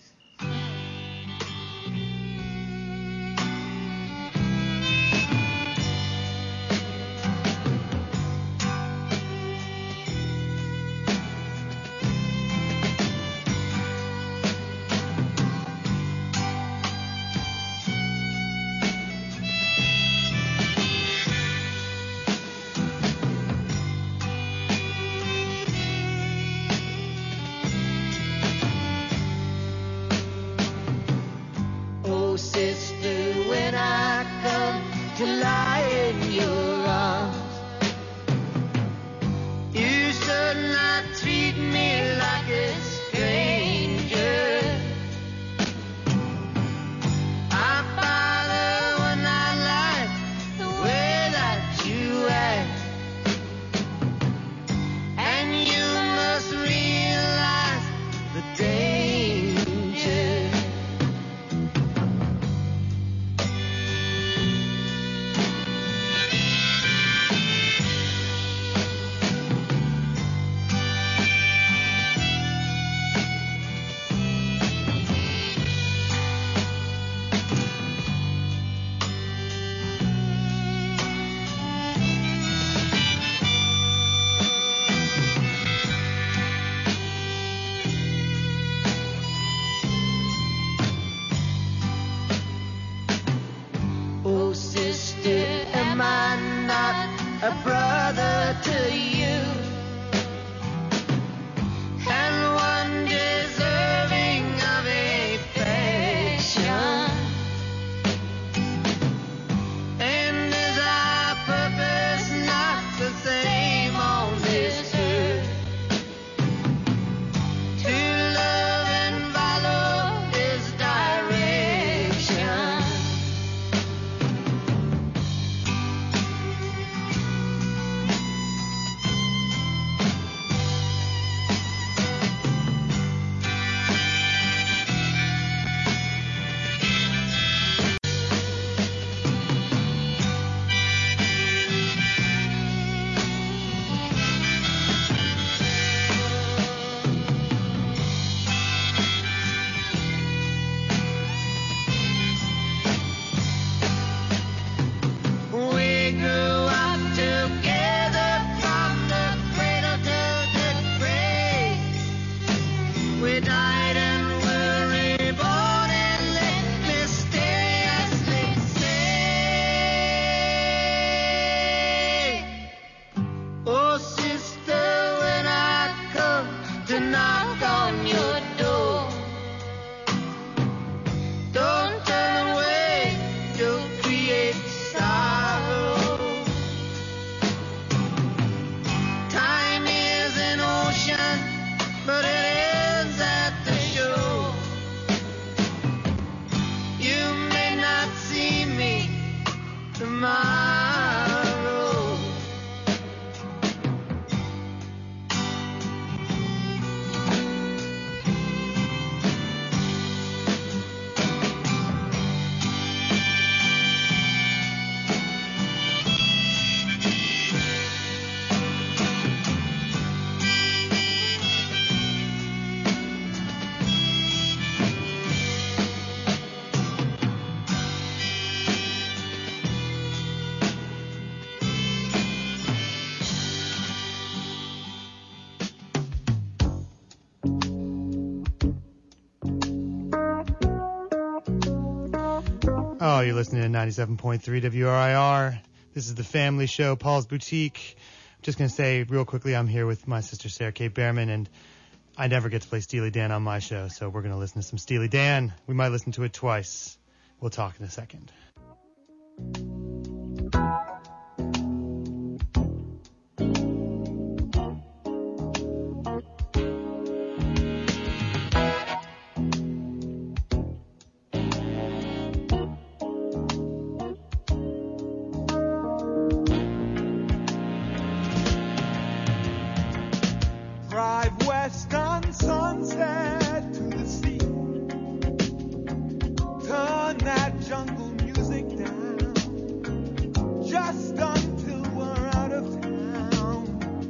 to knock on your door. Don't turn away, you'll create sorrow. Time is an ocean, but it ends at the shore. You may not see me tomorrow. Oh, you're listening to 97.3 WRIR. This is the family show, Paul's Boutique. I'm just going to say real quickly, I'm here with my sister, Sarah Kate Behrman, and I never get to play Steely Dan on my show, so we're going to listen to some Steely Dan. We might listen to it twice. We'll talk in a second. Drive west on Sunset to the sea. Turn that jungle music down, just until we're out of town.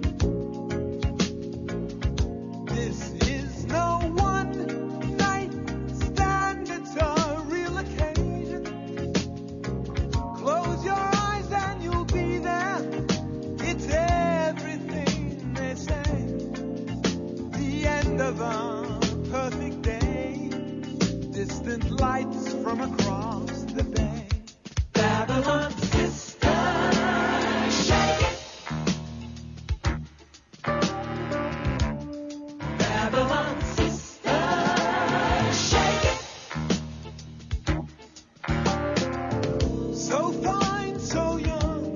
This is no one night stand, it's a real occasion. Close your eyes and you'll be there. It's everything they say. The end of a perfect day. Distant lights from across the bay. Babylon sister, shake it. Babylon sister, shake it. So fine, so young.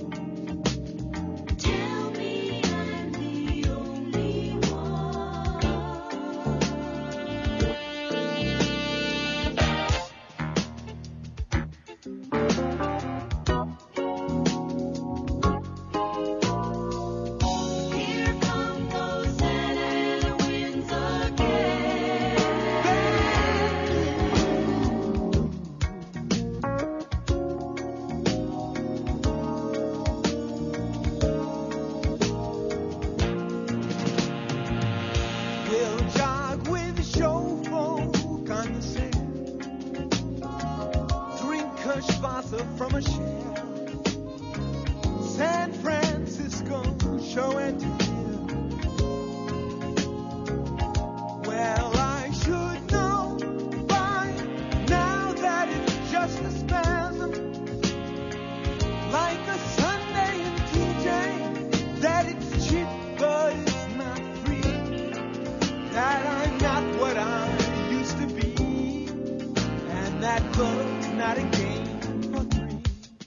Tell me I'm the only one. Here come those Santa Ana winds again. We'll jog with show folk on the sand. Drink Kirschwasser from a shell. San Francisco show and tell. Well, I should know by now that it's just a spasm. Like a Sunday in TJ, that it's cheap but it's not free. That I'm not what I used to be, and that love's not a game for three.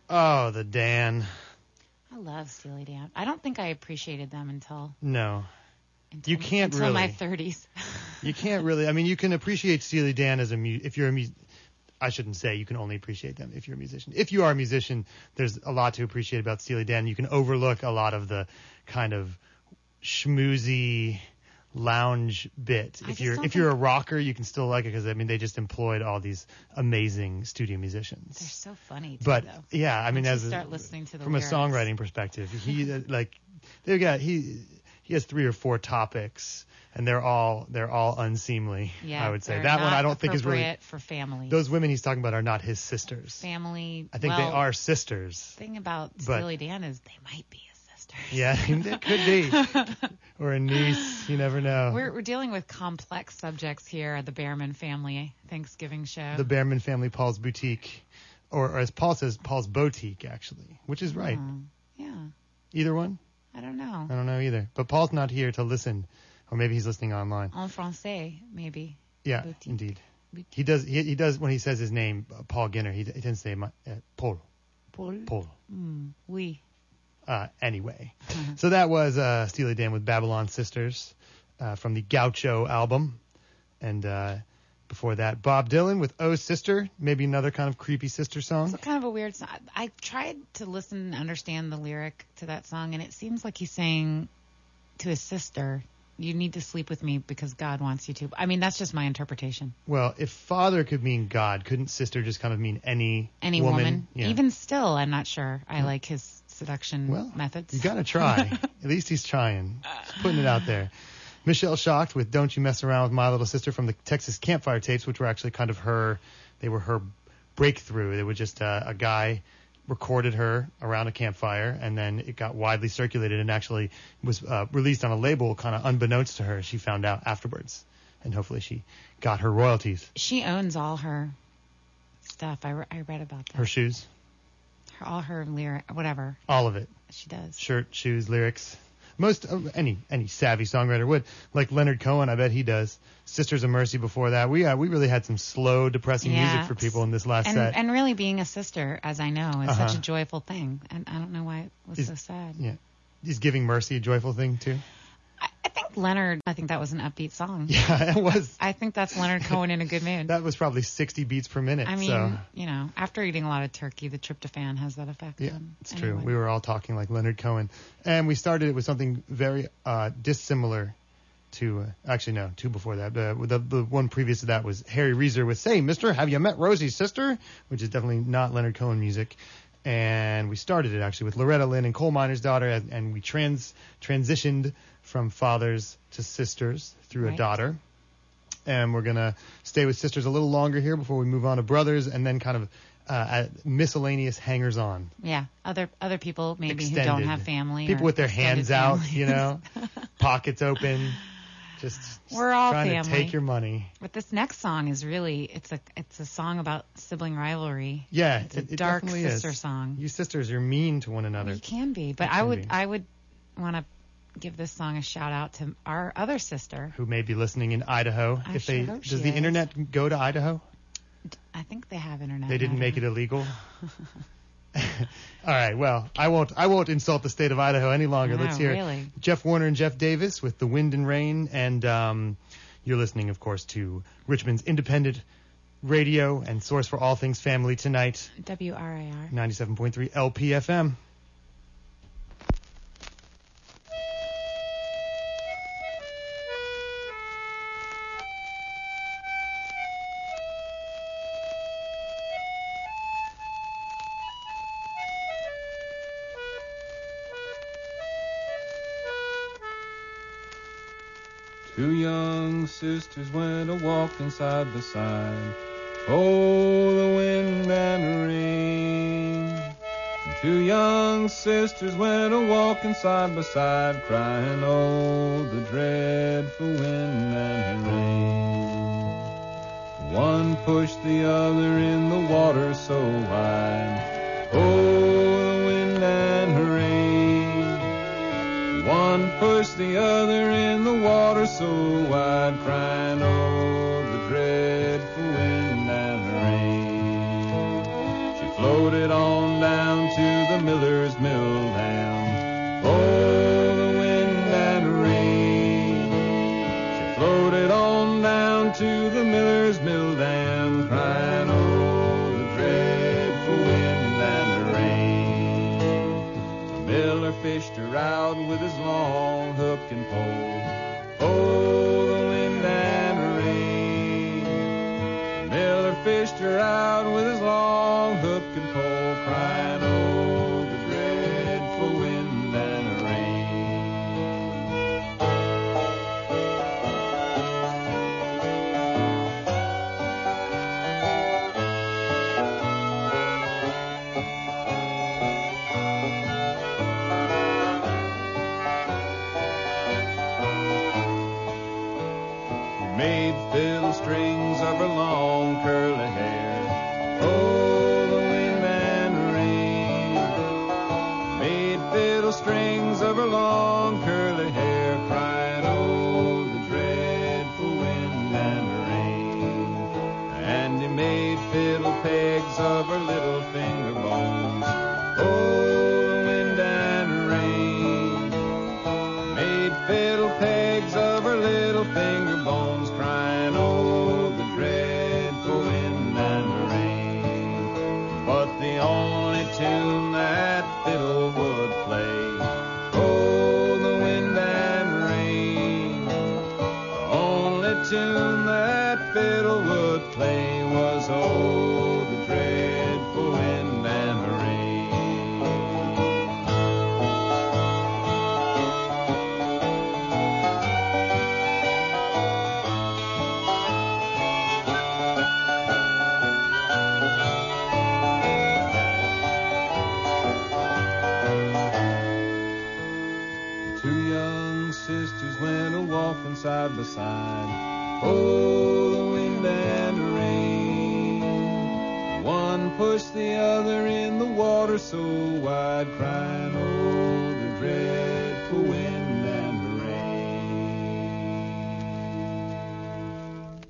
Oh, the Dan. I love Steely Dan. I don't think I appreciated them until No. You can't until really. my 30s. You can't really. I mean, you can appreciate Steely Dan as if you're a I shouldn't say you can only appreciate them if you're a musician. If you are a musician, there's a lot to appreciate about Steely Dan. You can overlook a lot of the kind of schmoozy lounge bit. If you're a rocker, you can still like it because I mean they just employed all these amazing studio musicians. They're so funny too, But though. yeah, I mean Once as you start listening to the from lyrics. a songwriting perspective, he he has 3 or 4 topics and they're all unseemly. Yeah, I would say they're that one not I don't think is really appropriate for families. Those women he's talking about are not his sisters. Family. I think they are sisters. The thing about but- Steely Dan is they might be his sisters. Yeah, it could be. Or a niece. You never know. We're dealing with complex subjects here at the Behrman Family Thanksgiving show. The Behrman Family Paul's Boutique. Or as Paul says, Paul's Boutique, actually. Which is right. Yeah. Either one? I don't know. I don't know either. But Paul's not here to listen. Or maybe he's listening online. En français, maybe. Yeah, Boutique. indeed. He does when he says his name, Paul Ginner, he tends to say Paul. Paul? Oui. Anyway. So that was Steely Dan with Babylon Sisters from the Gaucho album. And before that, Bob Dylan with Oh Sister, maybe another kind of creepy sister song. It's kind of a weird song. I tried to listen and understand the lyric to that song, and it seems like he's saying to his sister, you need to sleep with me because God wants you to. I mean, that's just my interpretation. Well, if father could mean God, couldn't sister just kind of mean any woman? Yeah. Even still, I'm not sure. I like his seduction methods. You got to try. At least he's trying. Just putting it out there. Michelle Shocked with Don't You Mess Around with My Little Sister from the Texas Campfire tapes, which were actually kind of her breakthrough. They were just a guy recorded her around a campfire, and then it got widely circulated and actually was released on a label kind of unbeknownst to her. She found out afterwards, and hopefully she got her royalties. She owns all her stuff. I read about that. Her shoes? All her lyric, whatever. All of it. She does. Shirt, shoes, lyrics. Most any savvy songwriter would. Like Leonard Cohen, I bet he does. Sisters of Mercy before that. We really had some slow, depressing music for people in this last set. And really being a sister, as I know, is such a joyful thing. And I don't know why it was so sad. Yeah. Is Giving Mercy a joyful thing too? I think that was an upbeat song. Yeah, it was. I think that's Leonard Cohen in a good mood. That was probably 60 beats per minute. I mean, so. After eating a lot of turkey, the tryptophan has that effect. Yeah, it's true. We were all talking like Leonard Cohen. And we started it with something very dissimilar to, actually no, 2 before that. The one previous to that was Harry Reeser with Say, Mister, have you met Rosie's sister? Which is definitely not Leonard Cohen music. And we started it actually with Loretta Lynn and Coal Miner's Daughter, and we transitioned from fathers to sisters through a daughter. And we're going to stay with sisters a little longer here before we move on to brothers, and then kind of miscellaneous hangers-on. Yeah, other people maybe Extended. who don't have family. People with their hands out, pockets open. Just we're all trying family. to take your money. But this next song is really it's a song about sibling rivalry. Yeah, it's a dark sister song. You sisters are mean to one another. Well, you can be, but I would want to give this song a shout out to our other sister who may be listening in Idaho. Does the internet go to Idaho? I think they have internet. They didn't make it illegal. All right. Well, I won't insult the state of Idaho any longer. Let's hear Jeff Warner and Jeff Davis with The Wind and Rain. And you're listening, of course, to Richmond's independent radio and source for all things family tonight. WRIR 97.3 LPFM. Two young sisters went a-walking side by side. Oh, the wind and the rain. And 2 young sisters went a-walking side by side, crying, oh, the dreadful wind and the rain. One pushed the other in the water so wide. Oh, the wind and the rain. One pushed the other in the water so wide, crying, oh, the dreadful wind and the rain. She floated on down fished her out with his long hook and pole. Oh, the wind and the rain. Miller fished her out with his long hook and pole, crying, oh, the dreadful wind and the rain. Made fiddle strings of her long curly hair. Oh, the wind and the rain. Made fiddle strings of her long curly hair, crying, oh, the dreadful wind and the rain. And he made fiddle pegs of her little finger bones. Oh, the wind and the rain. Made fiddle pegs of her little finger bones, crying, oh, the dreadful wind and the rain. But the only tune that fiddle would play, oh, the wind and the rain. The only tune that fiddle would play was, oh, the dreadful wind and the rain. Sisters went a-walking side by side. Oh, the wind and the rain. One pushed the other in the water so wide, crying, oh, the dreadful wind and the rain.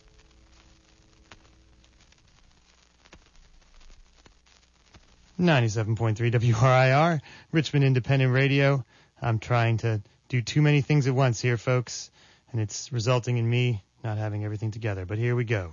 .3 WRIR, Richmond Independent Radio. I'm trying to do too many things at once here, folks, and it's resulting in me not having everything together. But here we go.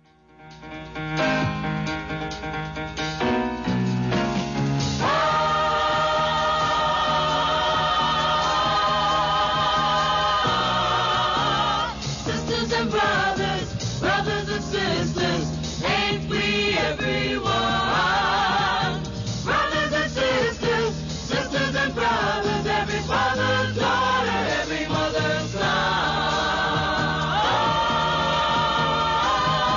Sisters and brothers, brothers and sisters, ain't we everyone? Brothers and sisters, sisters and brothers, every father's daughter, every mother's son.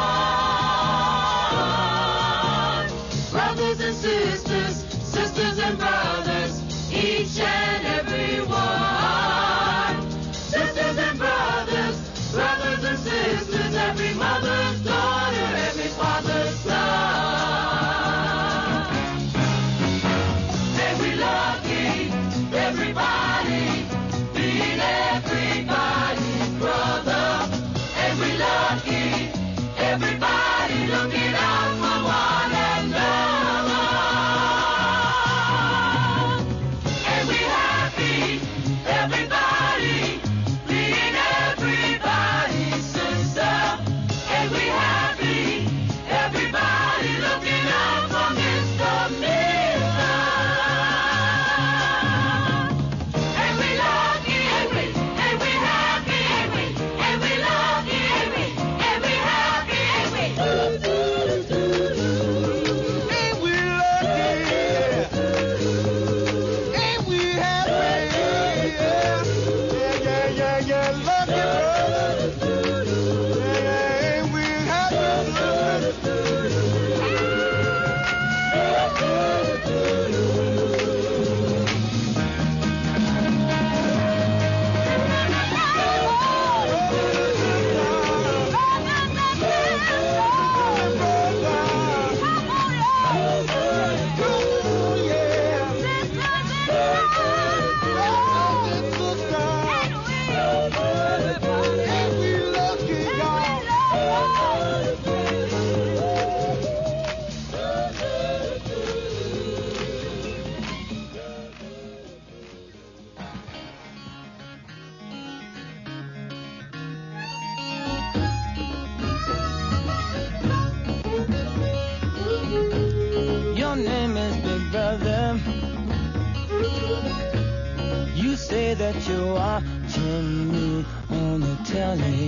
that you're watching me on the telly.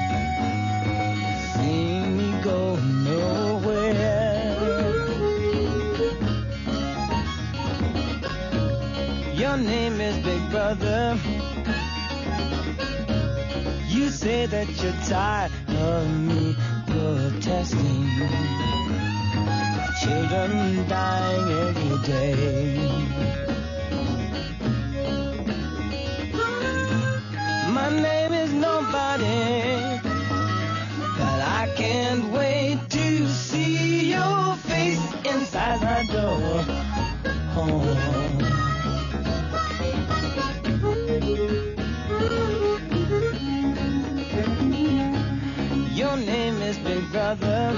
Seeing me go nowhere. Your name is Big Brother. You say that you're tired of me protesting. Children dying every day. My name is nobody, but I can't wait to see your face inside my door. Oh. Your name is Big Brother.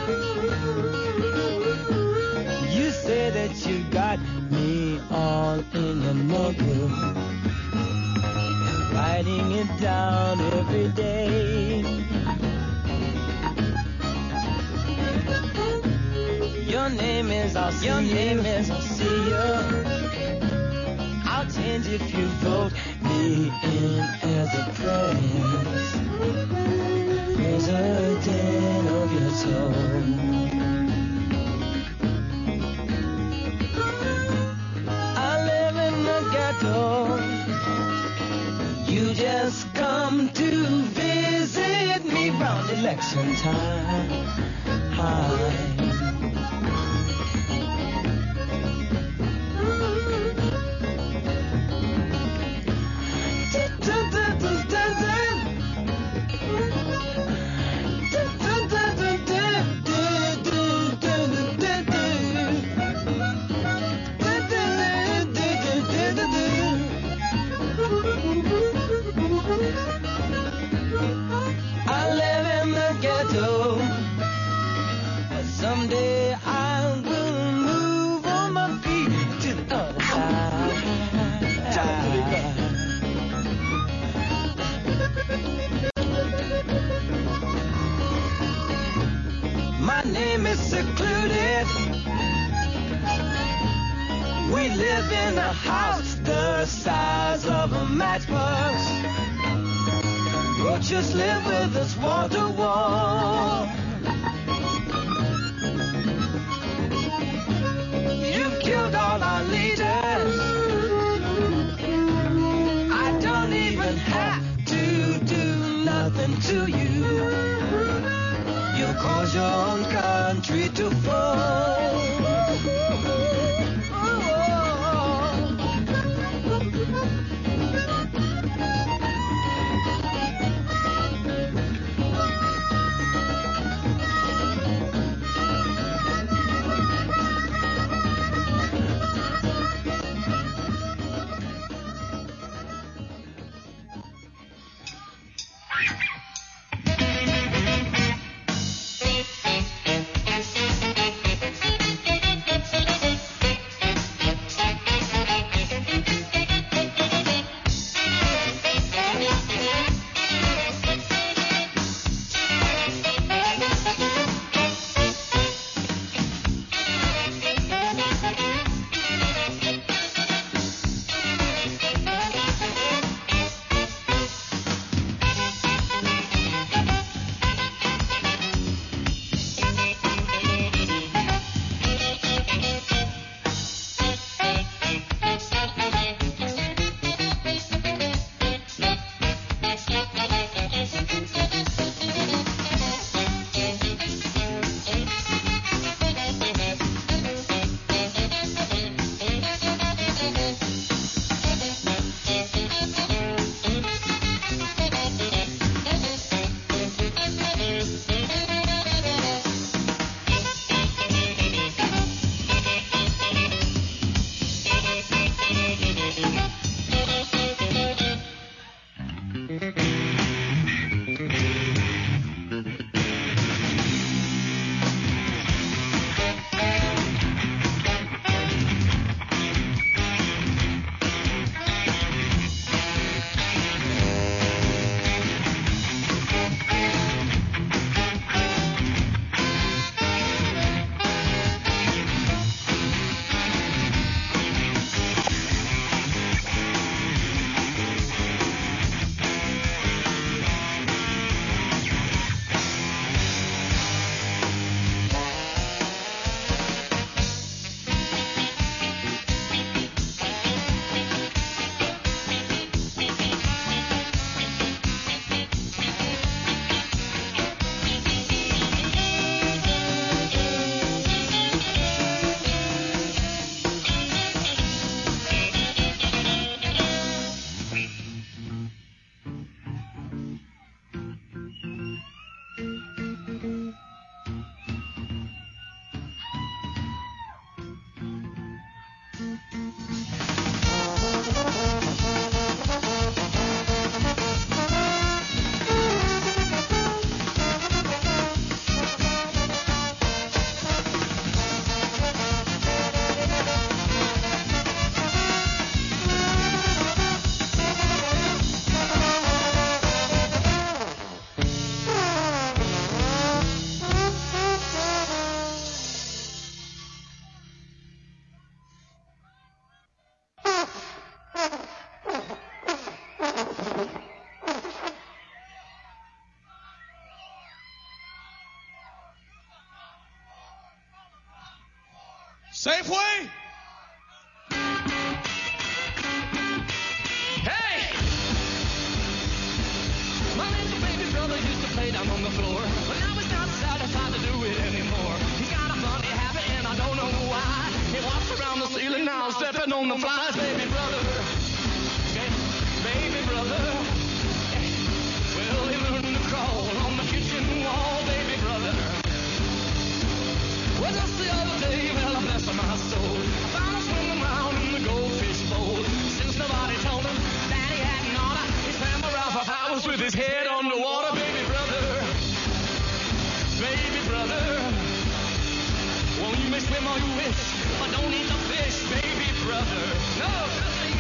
You say that you got me all in your notebook, writing it down every day. Your name is I'll see you. I'll change if you vote me in as a president of your soul. I live in the ghetto. You just come to visit me round election time. I live in the ghetto, but someday I will move on my feet to the other side. My name is secluded. We live in a house the size of a matchbox. Roaches live with us wall to wall. You've killed all our leaders. I don't even have to do nothing to you. You cause your own country to fall. Safeway? Hey! My little baby brother used to play down on the floor, but now he's not satisfied to do it anymore. He's got a funny habit and I don't know why. He walks around the ceiling now, stepping on the flies. Baby brother, baby brother. Well, he learned to crawl on the kitchen wall, baby brother. Well, just the other day, well, bless my soul, I found him swimming around in the goldfish bowl. Since nobody told him that he hadn't oughta, he swam around for hours with his head underwater. Baby brother, baby brother. Well, you may swim all you wish, but don't eat the fish, baby brother. No, nothing.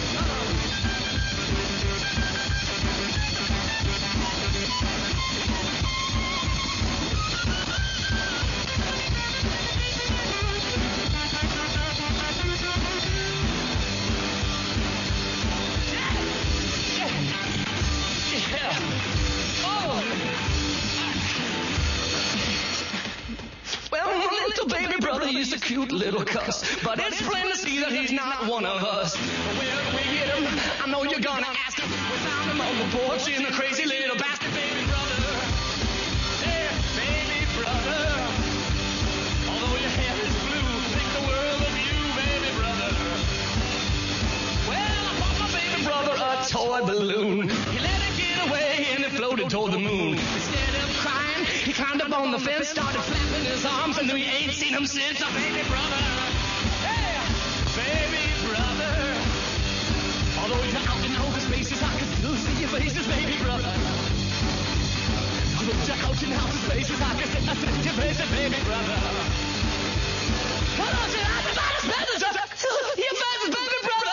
Well, my little baby brother is a cute little cuss, but it's plain to see that he's not one of us. Where did we get him? I know you're gonna ask him. We found him on the porch in a crazy little basket, baby brother. Yeah, baby brother. Although your hair is blue, think the world of you, baby brother. Well, I bought my baby brother a toy balloon. He let it get away and it floated toward the moon. Instead of crying, he climbed up on the fence, started flapping his arms, and we ain't seen him since. Oh, baby brother, hey, baby brother. Although he's out in outer spaces, I can still see your faces, baby brother. Although you're out in outer spaces, I can still see your faces, baby brother. Although you're out in outer spaces, I can still see your faces, baby brother.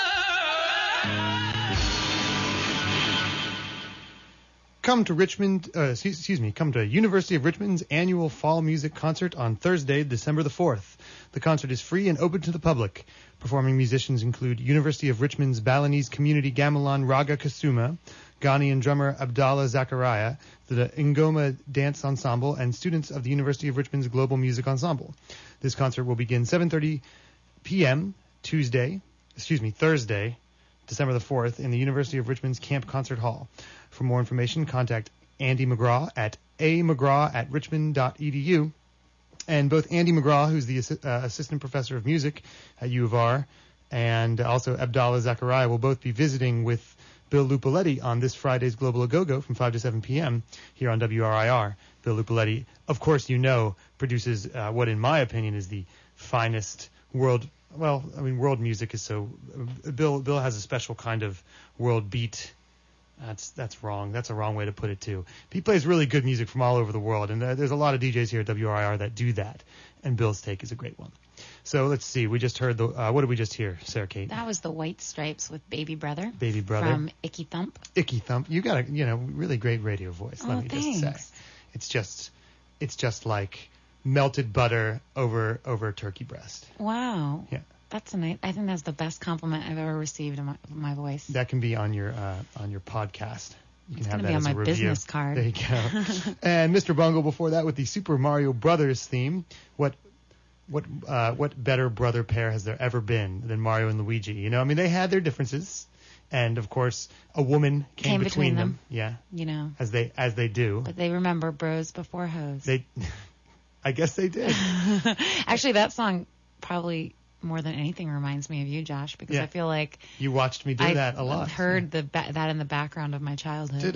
Come to come to University of Richmond's annual Fall Music Concert on Thursday, December the 4th. The concert is free and open to the public. Performing musicians include University of Richmond's Balinese Community Gamelan Raga Kasuma, Ghanaian drummer Abdallah Zakaria, the Ngoma Dance Ensemble, and students of the University of Richmond's Global Music Ensemble. This concert will begin 7:30 p.m. Thursday, December the 4th, in the University of Richmond's Camp Concert Hall. For more information, contact Andy McGraw at amcgraw@richmond.edu. And both Andy McGraw, who's the assistant professor of music at U of R, and also Abdallah Zakaria will both be visiting with Bill Lupoletti on this Friday's Global A-Go-Go from 5 to 7 p.m. here on WRIR. Bill Lupoletti, of course, produces what, in my opinion, is the finest world music is so... Bill has a special kind of world beat. That's wrong. That's a wrong way to put it, too. He plays really good music from all over the world, and there's a lot of DJs here at WRIR that do that, and Bill's take is a great one. So let's see. We just heard what did we just hear, Sarah Kate? That was the White Stripes with Baby Brother. Baby Brother. From Icky Thump. Icky Thump. You got a really great radio voice, let me thanks. just say. It's just like melted butter over turkey breast. Wow. Yeah. That's I think that's the best compliment I've ever received in my voice. That can be on your podcast. You can have that as a review. It's going to be on my business card. There you go. And Mr. Bungle before that with the Super Mario Brothers theme. What better brother pair has there ever been than Mario and Luigi? They had their differences, and of course a woman came between them. Yeah. As they do. But they remember bros before hoes. I guess they did. Actually, that song probably more than anything reminds me of you, Josh, because I feel like you watched me do that a lot. I've heard that in the background of my childhood.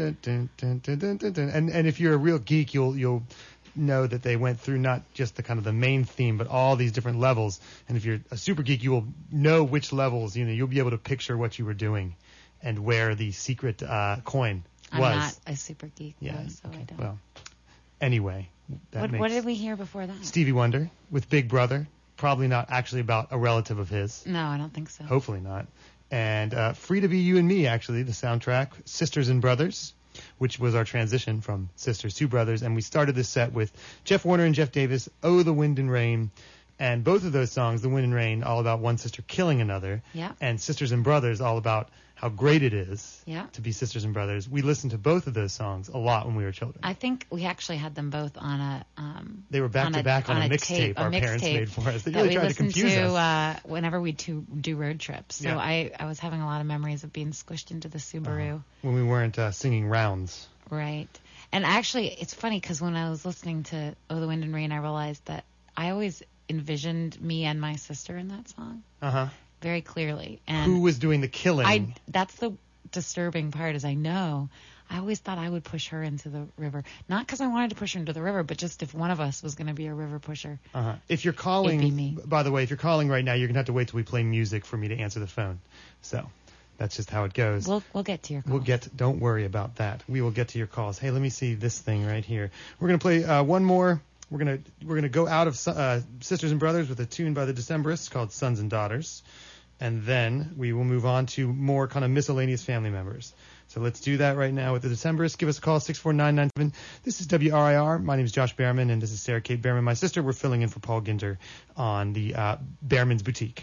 And if you're a real geek, you'll know that they went through not just the kind of the main theme, but all these different levels. And if you're a super geek, you will know which levels. You'll be able to picture what you were doing and where the secret coin was. I'm not a super geek, so I don't. Well, anyway, what did we hear before that? Stevie Wonder with Big Brother. Probably not actually about a relative of his. No, I don't think so. Hopefully not. And Free to Be You and Me, actually, the soundtrack, Sisters and Brothers, which was our transition from Sisters to Brothers. And we started this set with Jeff Warner and Jeff Davis, Oh, the Wind and Rain, And both of those songs, The Wind and Rain, all about one sister killing another. Yeah. And Sisters and Brothers, all about how great it is Yeah. to be sisters and brothers. We listened to both of those songs a lot when we were children. I think we actually had them both on a. They were back to back on a mixtape our parents made for us. They really tried to confuse us. Whenever we do road trips. So Yeah. I was having a lot of memories of being squished into the Subaru. When we weren't singing rounds. Right. And actually, it's funny because when I was listening to Oh, the Wind and Rain, I realized that I always envisioned me and my sister in that song Uh-huh. very clearly. And Who was doing the killing? that's the disturbing part is I always thought I would push her into the river. Not because I wanted to push her into the river, but just if one of us was going to be a river pusher. Uh-huh. If you're calling, It'd be me. by the way, if you're calling right now, you're going to have to wait till we play music for me to answer the phone. So that's just how it goes. We'll get to your calls. Don't worry about that. We will get to your calls. Hey, let me see this thing right here. We're going to play one more. We're gonna go out of Sisters and Brothers with a tune by the Decemberists called Sons and Daughters. And then we will move on to more kind of miscellaneous family members. So let's do that right now with the Decemberists. Give us a call, 64997. This is WRIR. My name is Josh Behrman, and this is Sarah Kate Behrman, my sister. We're filling in for Paul Ginder on the Behrman's Boutique.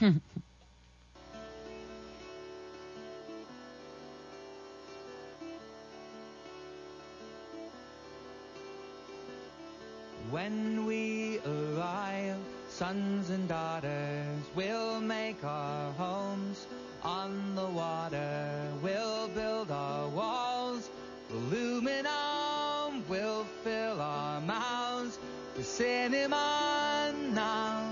When we arrive, sons and daughters, we'll make our homes on the water. We'll build our walls, aluminum. We'll fill our mouths with cinema now.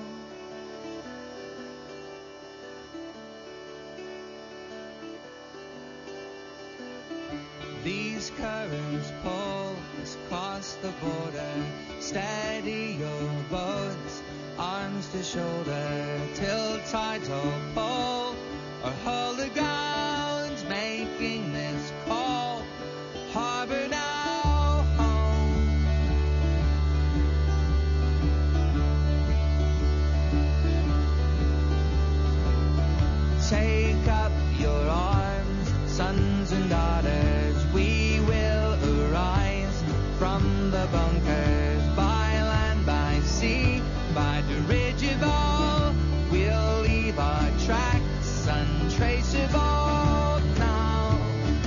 These currents pull us across the border. Steady your boats, arms to shoulder, till tides all pull or hold the grounds, making this call. Harbor now home. Take up your arms, sons and daughters. We will arise from the bunkers, by land, by sea, by dirigible. We'll leave our tracks untraceable now.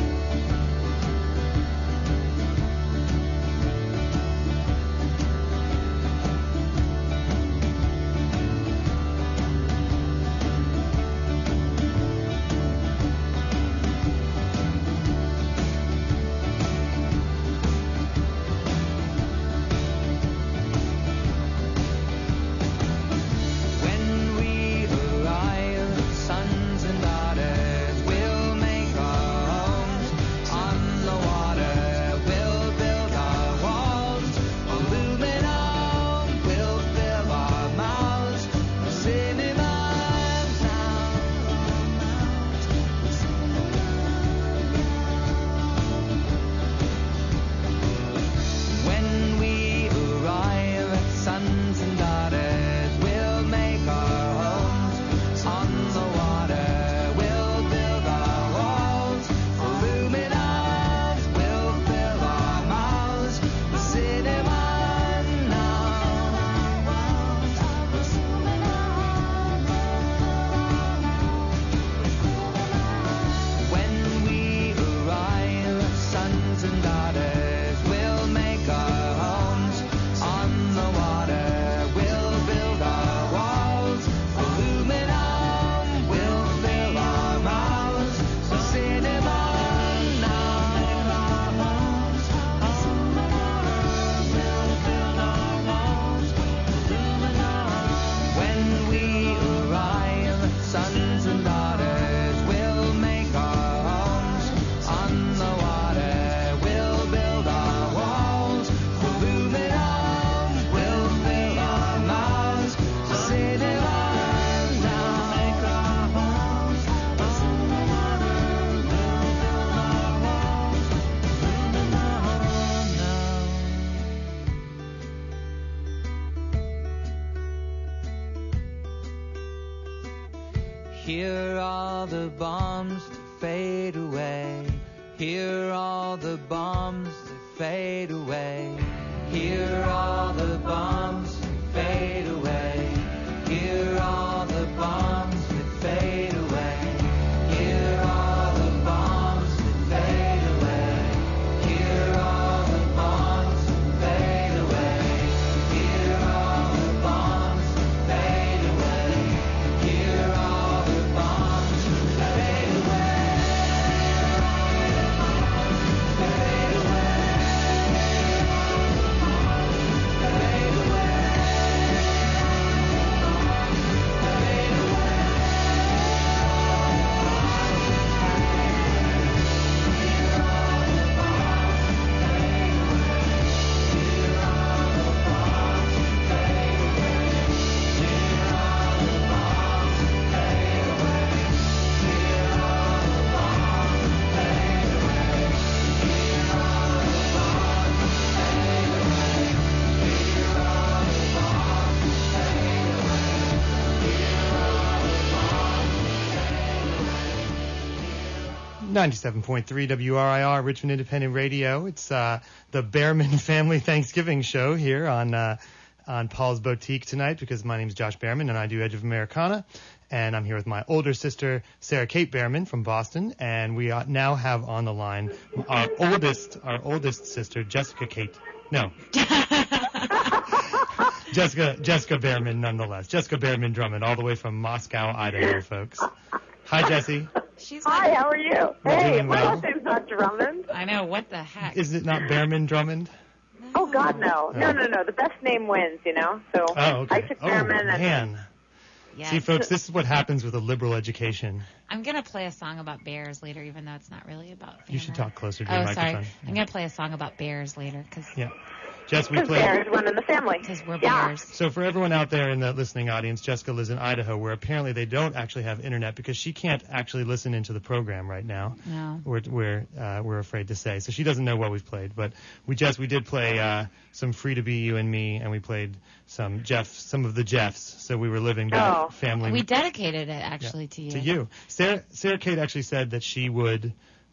When we arrive, sons and daughters, we'll make our homes on the water. We'll build our walls, aluminum. We'll fill our mouths with cinema sound. When we arrive, sons and daughters, we'll make our homes on the water. We'll build our walls, aluminum. We'll fill our mouths with cinema now. When we arrive, sons and daughters, we'll make our homes on the water. We'll build our walls, aluminum. We'll fill our mouths with cinema now. When we arrive, sons and daughters, we'll make our homes on the water. We'll build our walls, aluminum. We'll fill our mouths with cinema now. Make our homes on the water. We'll build our walls, aluminum now. Hear all the bombs that fade away. Hear all the bombs that fade away. Hear all the bombs that fade away. 97.3 WRIR, Richmond Independent Radio. It's the Behrman Family Thanksgiving Show here on Paul's Boutique tonight, because my name is Josh Behrman and I do Edge of Americana. And I'm here with my older sister, Sarah Kate Behrman from Boston. And we now have on the line our oldest sister, Jessica Kate. No. Jessica Behrman, nonetheless. Jessica Behrman Drummond, all the way from Moscow, Idaho, folks. Hi, Jessie. Hi, how are you? Hey, doing my well. last name's not Drummond. I know, what the heck? Is it not Behrman Drummond? Oh, God, no. No. The best name wins, you know? So Okay. I took Behrman. Man. Yes. See, folks, this is what happens with a liberal education. I'm going to play a song about bears later, even though it's not really about family. You should talk closer to your sorry. microphone. I'm going to play a song about bears later. Yeah. Jess, we Because play. bears run in the family. Because we're Yeah. bears. So for everyone out there in the listening audience, Jessica lives in Idaho, where apparently they don't actually have internet because she can't actually listen into the program right now. No. We're afraid to say. So she doesn't know what we've played, but we did play some Free to Be You and Me, and we played some of the Jeffs. So we were living that family. We dedicated it, actually, to you. To you. Sarah Kate actually said that she would,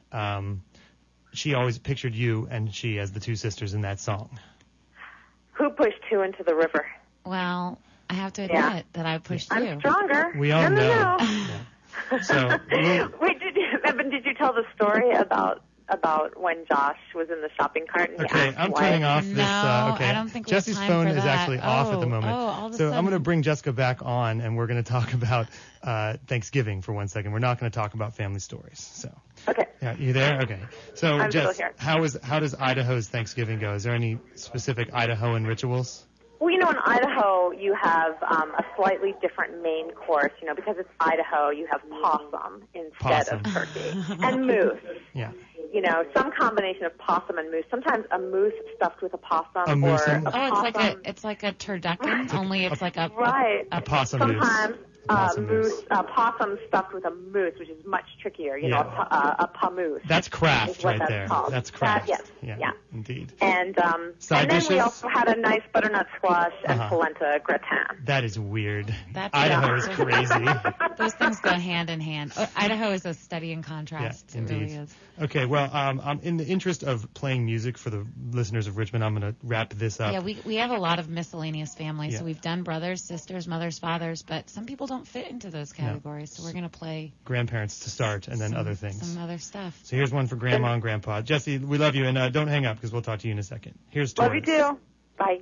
she always pictured you and she as the two sisters in that song. Who pushed who into the river? Well, I have to admit that I pushed you. I'm stronger. We all know. No. So, Wait, did you tell the story about when Josh was in the shopping cart and he okay, asked I'm why? turning off this. Okay, I don't think we have Jessie's time phone for is that. actually off at the moment. all of a So sudden. I'm going to bring Jessica back on, and we're going to talk about Thanksgiving for 1 second. We're not going to talk about family stories. So. Okay. Yeah, you there? Okay. So, I'm Jess, still here. how does Idaho's Thanksgiving go? Is there any specific Idahoan rituals? Well, you know, in Idaho, you have a slightly different main course. You know, because it's Idaho, you have possum instead of turkey and moose. Yeah. You know, some combination of possum and moose. Sometimes a moose stuffed with a possum A or moose a and- possum. It's like a turducken, only it's like a Right. A possum moose. Sometimes Possum possum stuffed with a moose, which is much trickier. You know, a pamoose. That's craft is what right that's there. called. That's craft. Yes. Yeah. Indeed. And Side then we dishes? also had a nice butternut squash and Uh-huh. polenta gratin. That is weird. That's Idaho is crazy. Those things go hand in hand. Idaho is a study in contrast. Yeah, it really indeed. is. Okay, well, in the interest of playing music for the listeners of Richmond, I'm going to wrap this up. Yeah, we have a lot of miscellaneous families. Yeah. So we've done brothers, sisters, mothers, fathers, but some people don't fit into those categories. So we're going to play Grandparents to start, and then other things. some other stuff. So here's one for Grandma and Grandpa. Jesse, we love you, and don't hang up because we'll talk to you in a second. Here's Love you Torrance. too. Bye.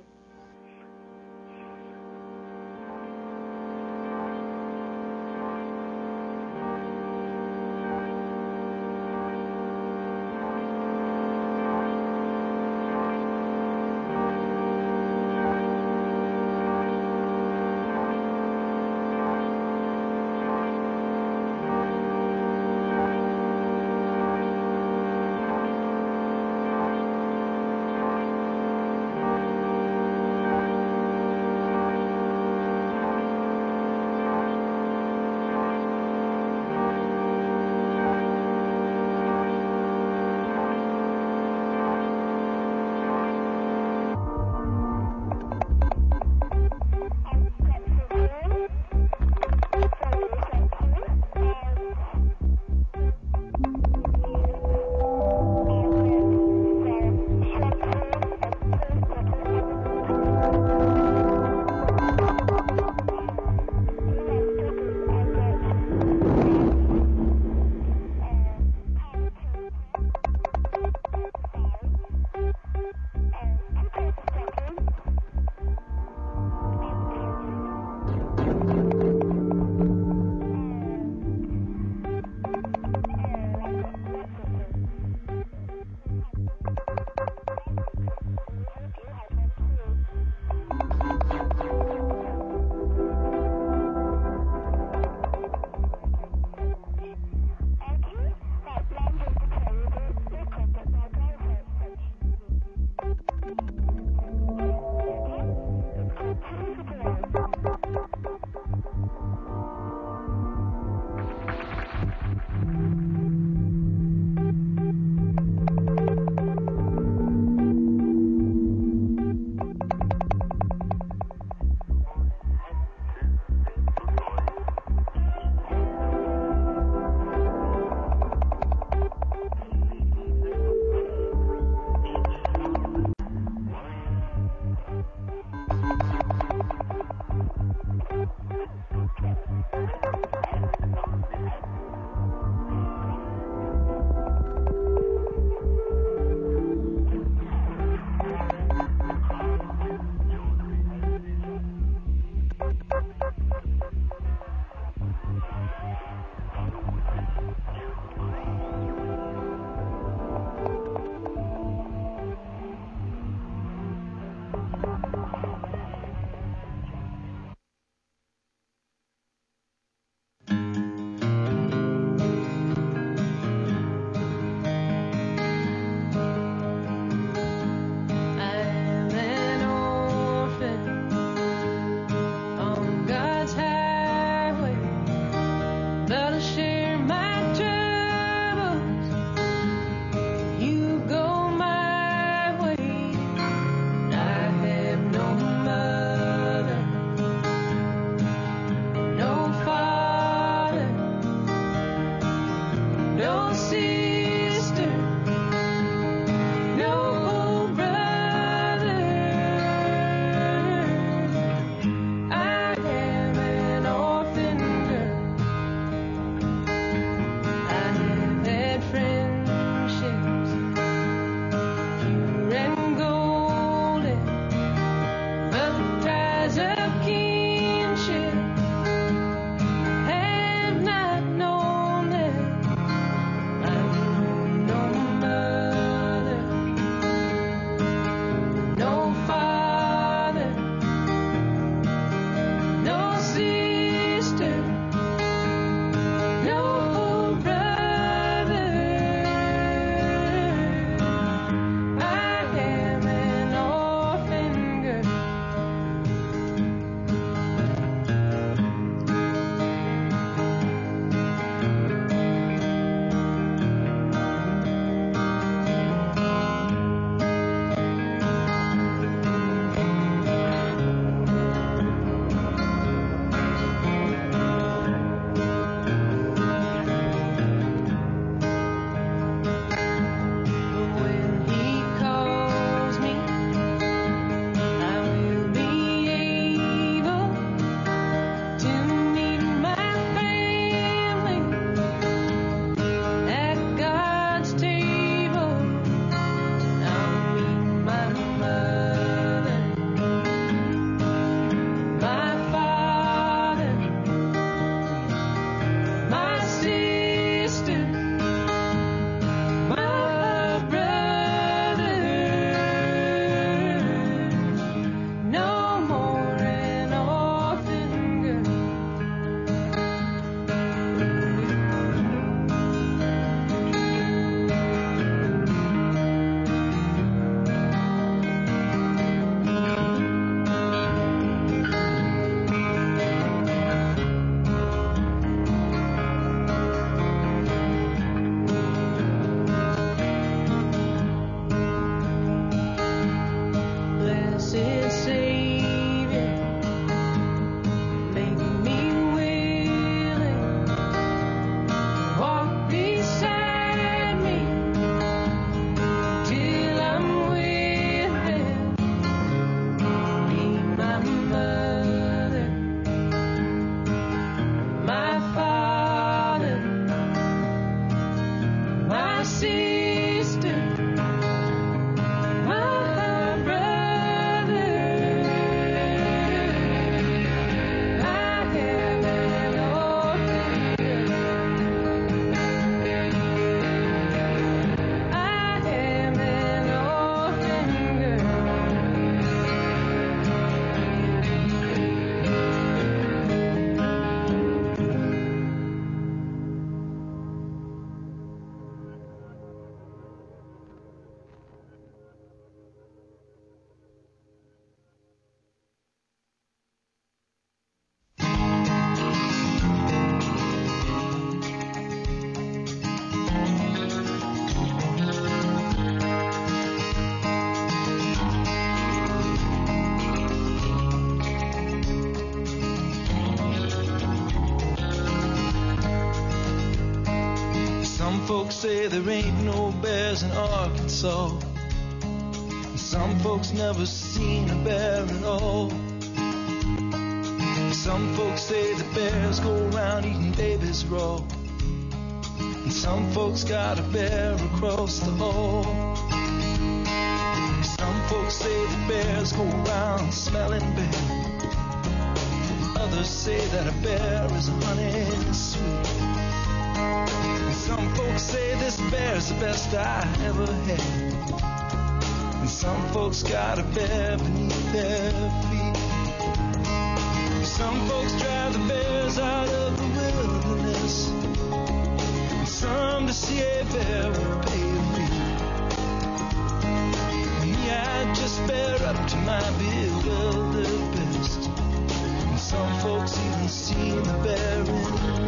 Some folks say there ain't no bears in Arkansas. Some folks never seen a bear at all. Some folks say the bears go around eating babies raw. And some folks got a bear across the hall. Some folks say the bears go around smelling bad. Others say that a bear is honey sweet. And some folks say this bear's the best I ever had. And some folks got a bear beneath their feet. Some folks drive the bears out of the wilderness. And some to see a bear will pay a fee. Me, I just bear up to my bewildered best. And some folks even seen the bear in me.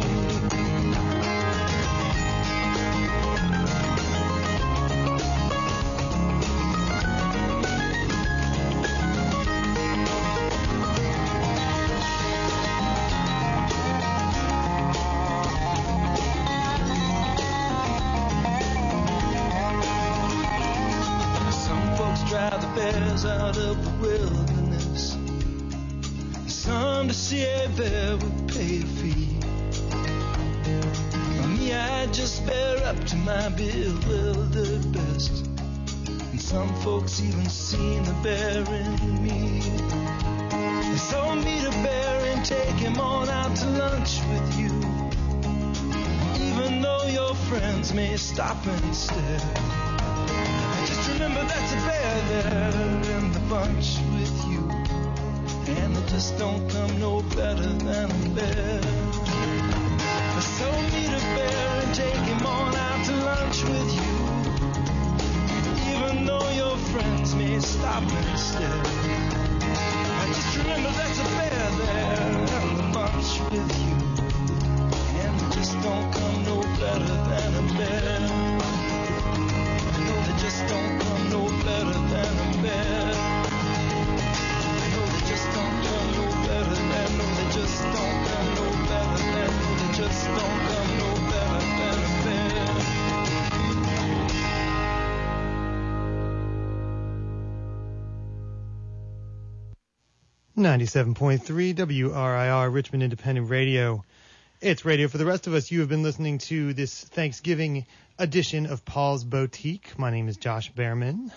Out of the wilderness, some to see a bear would pay a fee. Me, I just bear up to my bewildered best, and some folks even seen the bear in me. And so meet a bear and take him on out to lunch with you, even though your friends may stop and stare. Remember that's a bear there in the bunch with you, and they just don't come no better than a bear. So meet a bear and take him on out to lunch with you, even though your friends may stop and stare. Just remember that's a bear there in the bunch with you, and they just don't come no better than a bear. Just don't come no better than a bear. No, they just don't come no better than. No, they just don't come no better than. No, they just don't come no better than a bear. 97.3 WRIR Richmond Independent Radio. It's radio for the rest of us. You have been listening to this Thanksgiving edition of Paul's Boutique. My name is Josh Behrman.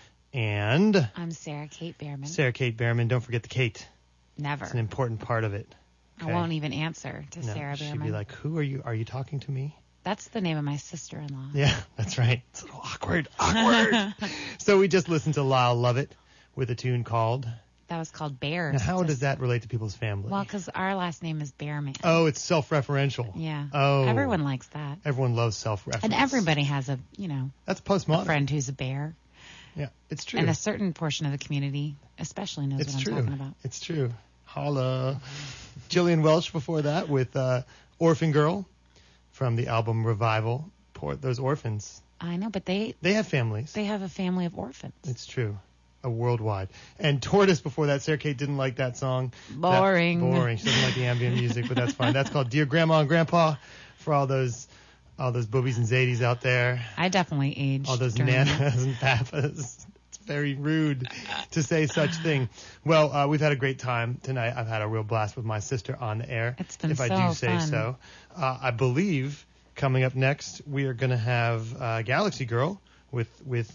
And I'm Sarah Kate Behrman. Sarah Kate Behrman. Don't forget the Kate. Never. It's an important part of it. Okay? I won't even answer to Sarah Behrman. She'd be like, who are you? Are you talking to me? That's the name of my sister-in-law. Yeah, that's right. It's a little awkward. So we just listened to Lyle Lovett with a tune called... That was called Bears. Now, how does that relate to people's family? Well, because our last name is Behrman. Oh, it's self-referential. Yeah. Oh. Everyone likes that. Everyone loves self-reference. And everybody has that's postmodern. A friend who's a bear. Yeah, it's true. And a certain portion of the community especially knows what I'm talking about. It's true. Holla. Jillian Welch before that with Orphan Girl from the album Revival. Poor those orphans. I know, but they have families. They have a family of orphans. It's true. Worldwide. And Tortoise before that, Sarah Kate didn't like that song. Boring. Boring. She doesn't like the ambient music, but that's fine. That's called Dear Grandma and Grandpa for all those boobies and zadies out there. I definitely aged. All those nanas and papas. It's very rude to say such thing. Well, we've had a great time tonight. I've had a real blast with my sister on the air. It's been if I do say so. I believe coming up next we are going to have Galaxy Girl with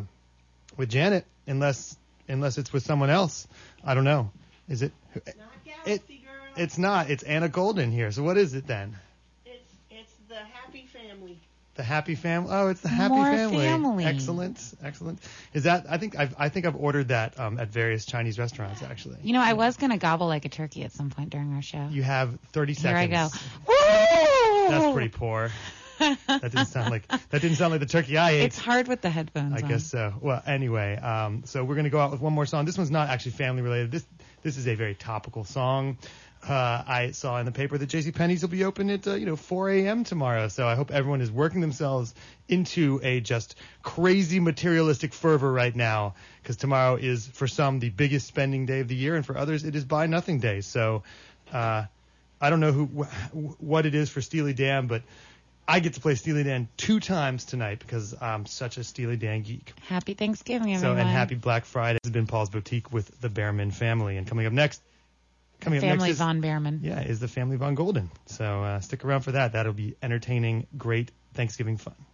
Janet. Unless it's with someone else. I don't know. Is it? Not Galaxy Girl. It's not. It's Anna Golden here. So what is it then? It's the Happy Family. The Happy Family. Oh, it's the Happy Family. Excellent. Is that? I think I've ordered that at various Chinese restaurants actually. I was gonna gobble like a turkey at some point during our show. You have 30 seconds. Here I go. Woo! That's pretty poor. That didn't sound like the turkey I ate. It's hard with the headphones. I guess so. Well, anyway, so we're gonna go out with one more song. This one's not actually family related. This is a very topical song. I saw in the paper that JCPenney's will be open at 4 a.m. tomorrow. So I hope everyone is working themselves into a just crazy materialistic fervor right now, because tomorrow is for some the biggest spending day of the year, and for others it is Buy Nothing Day. So I don't know what it is for Steely Dan, but I get to play Steely Dan 2 times tonight because I'm such a Steely Dan geek. Happy Thanksgiving, So, everyone. and happy Black Friday. This has been Paul's Boutique with the Behrman family. And coming up next Family is, Von Behrman. Yeah, is the family Von Golden. So stick around for that. That'll be entertaining, great Thanksgiving fun.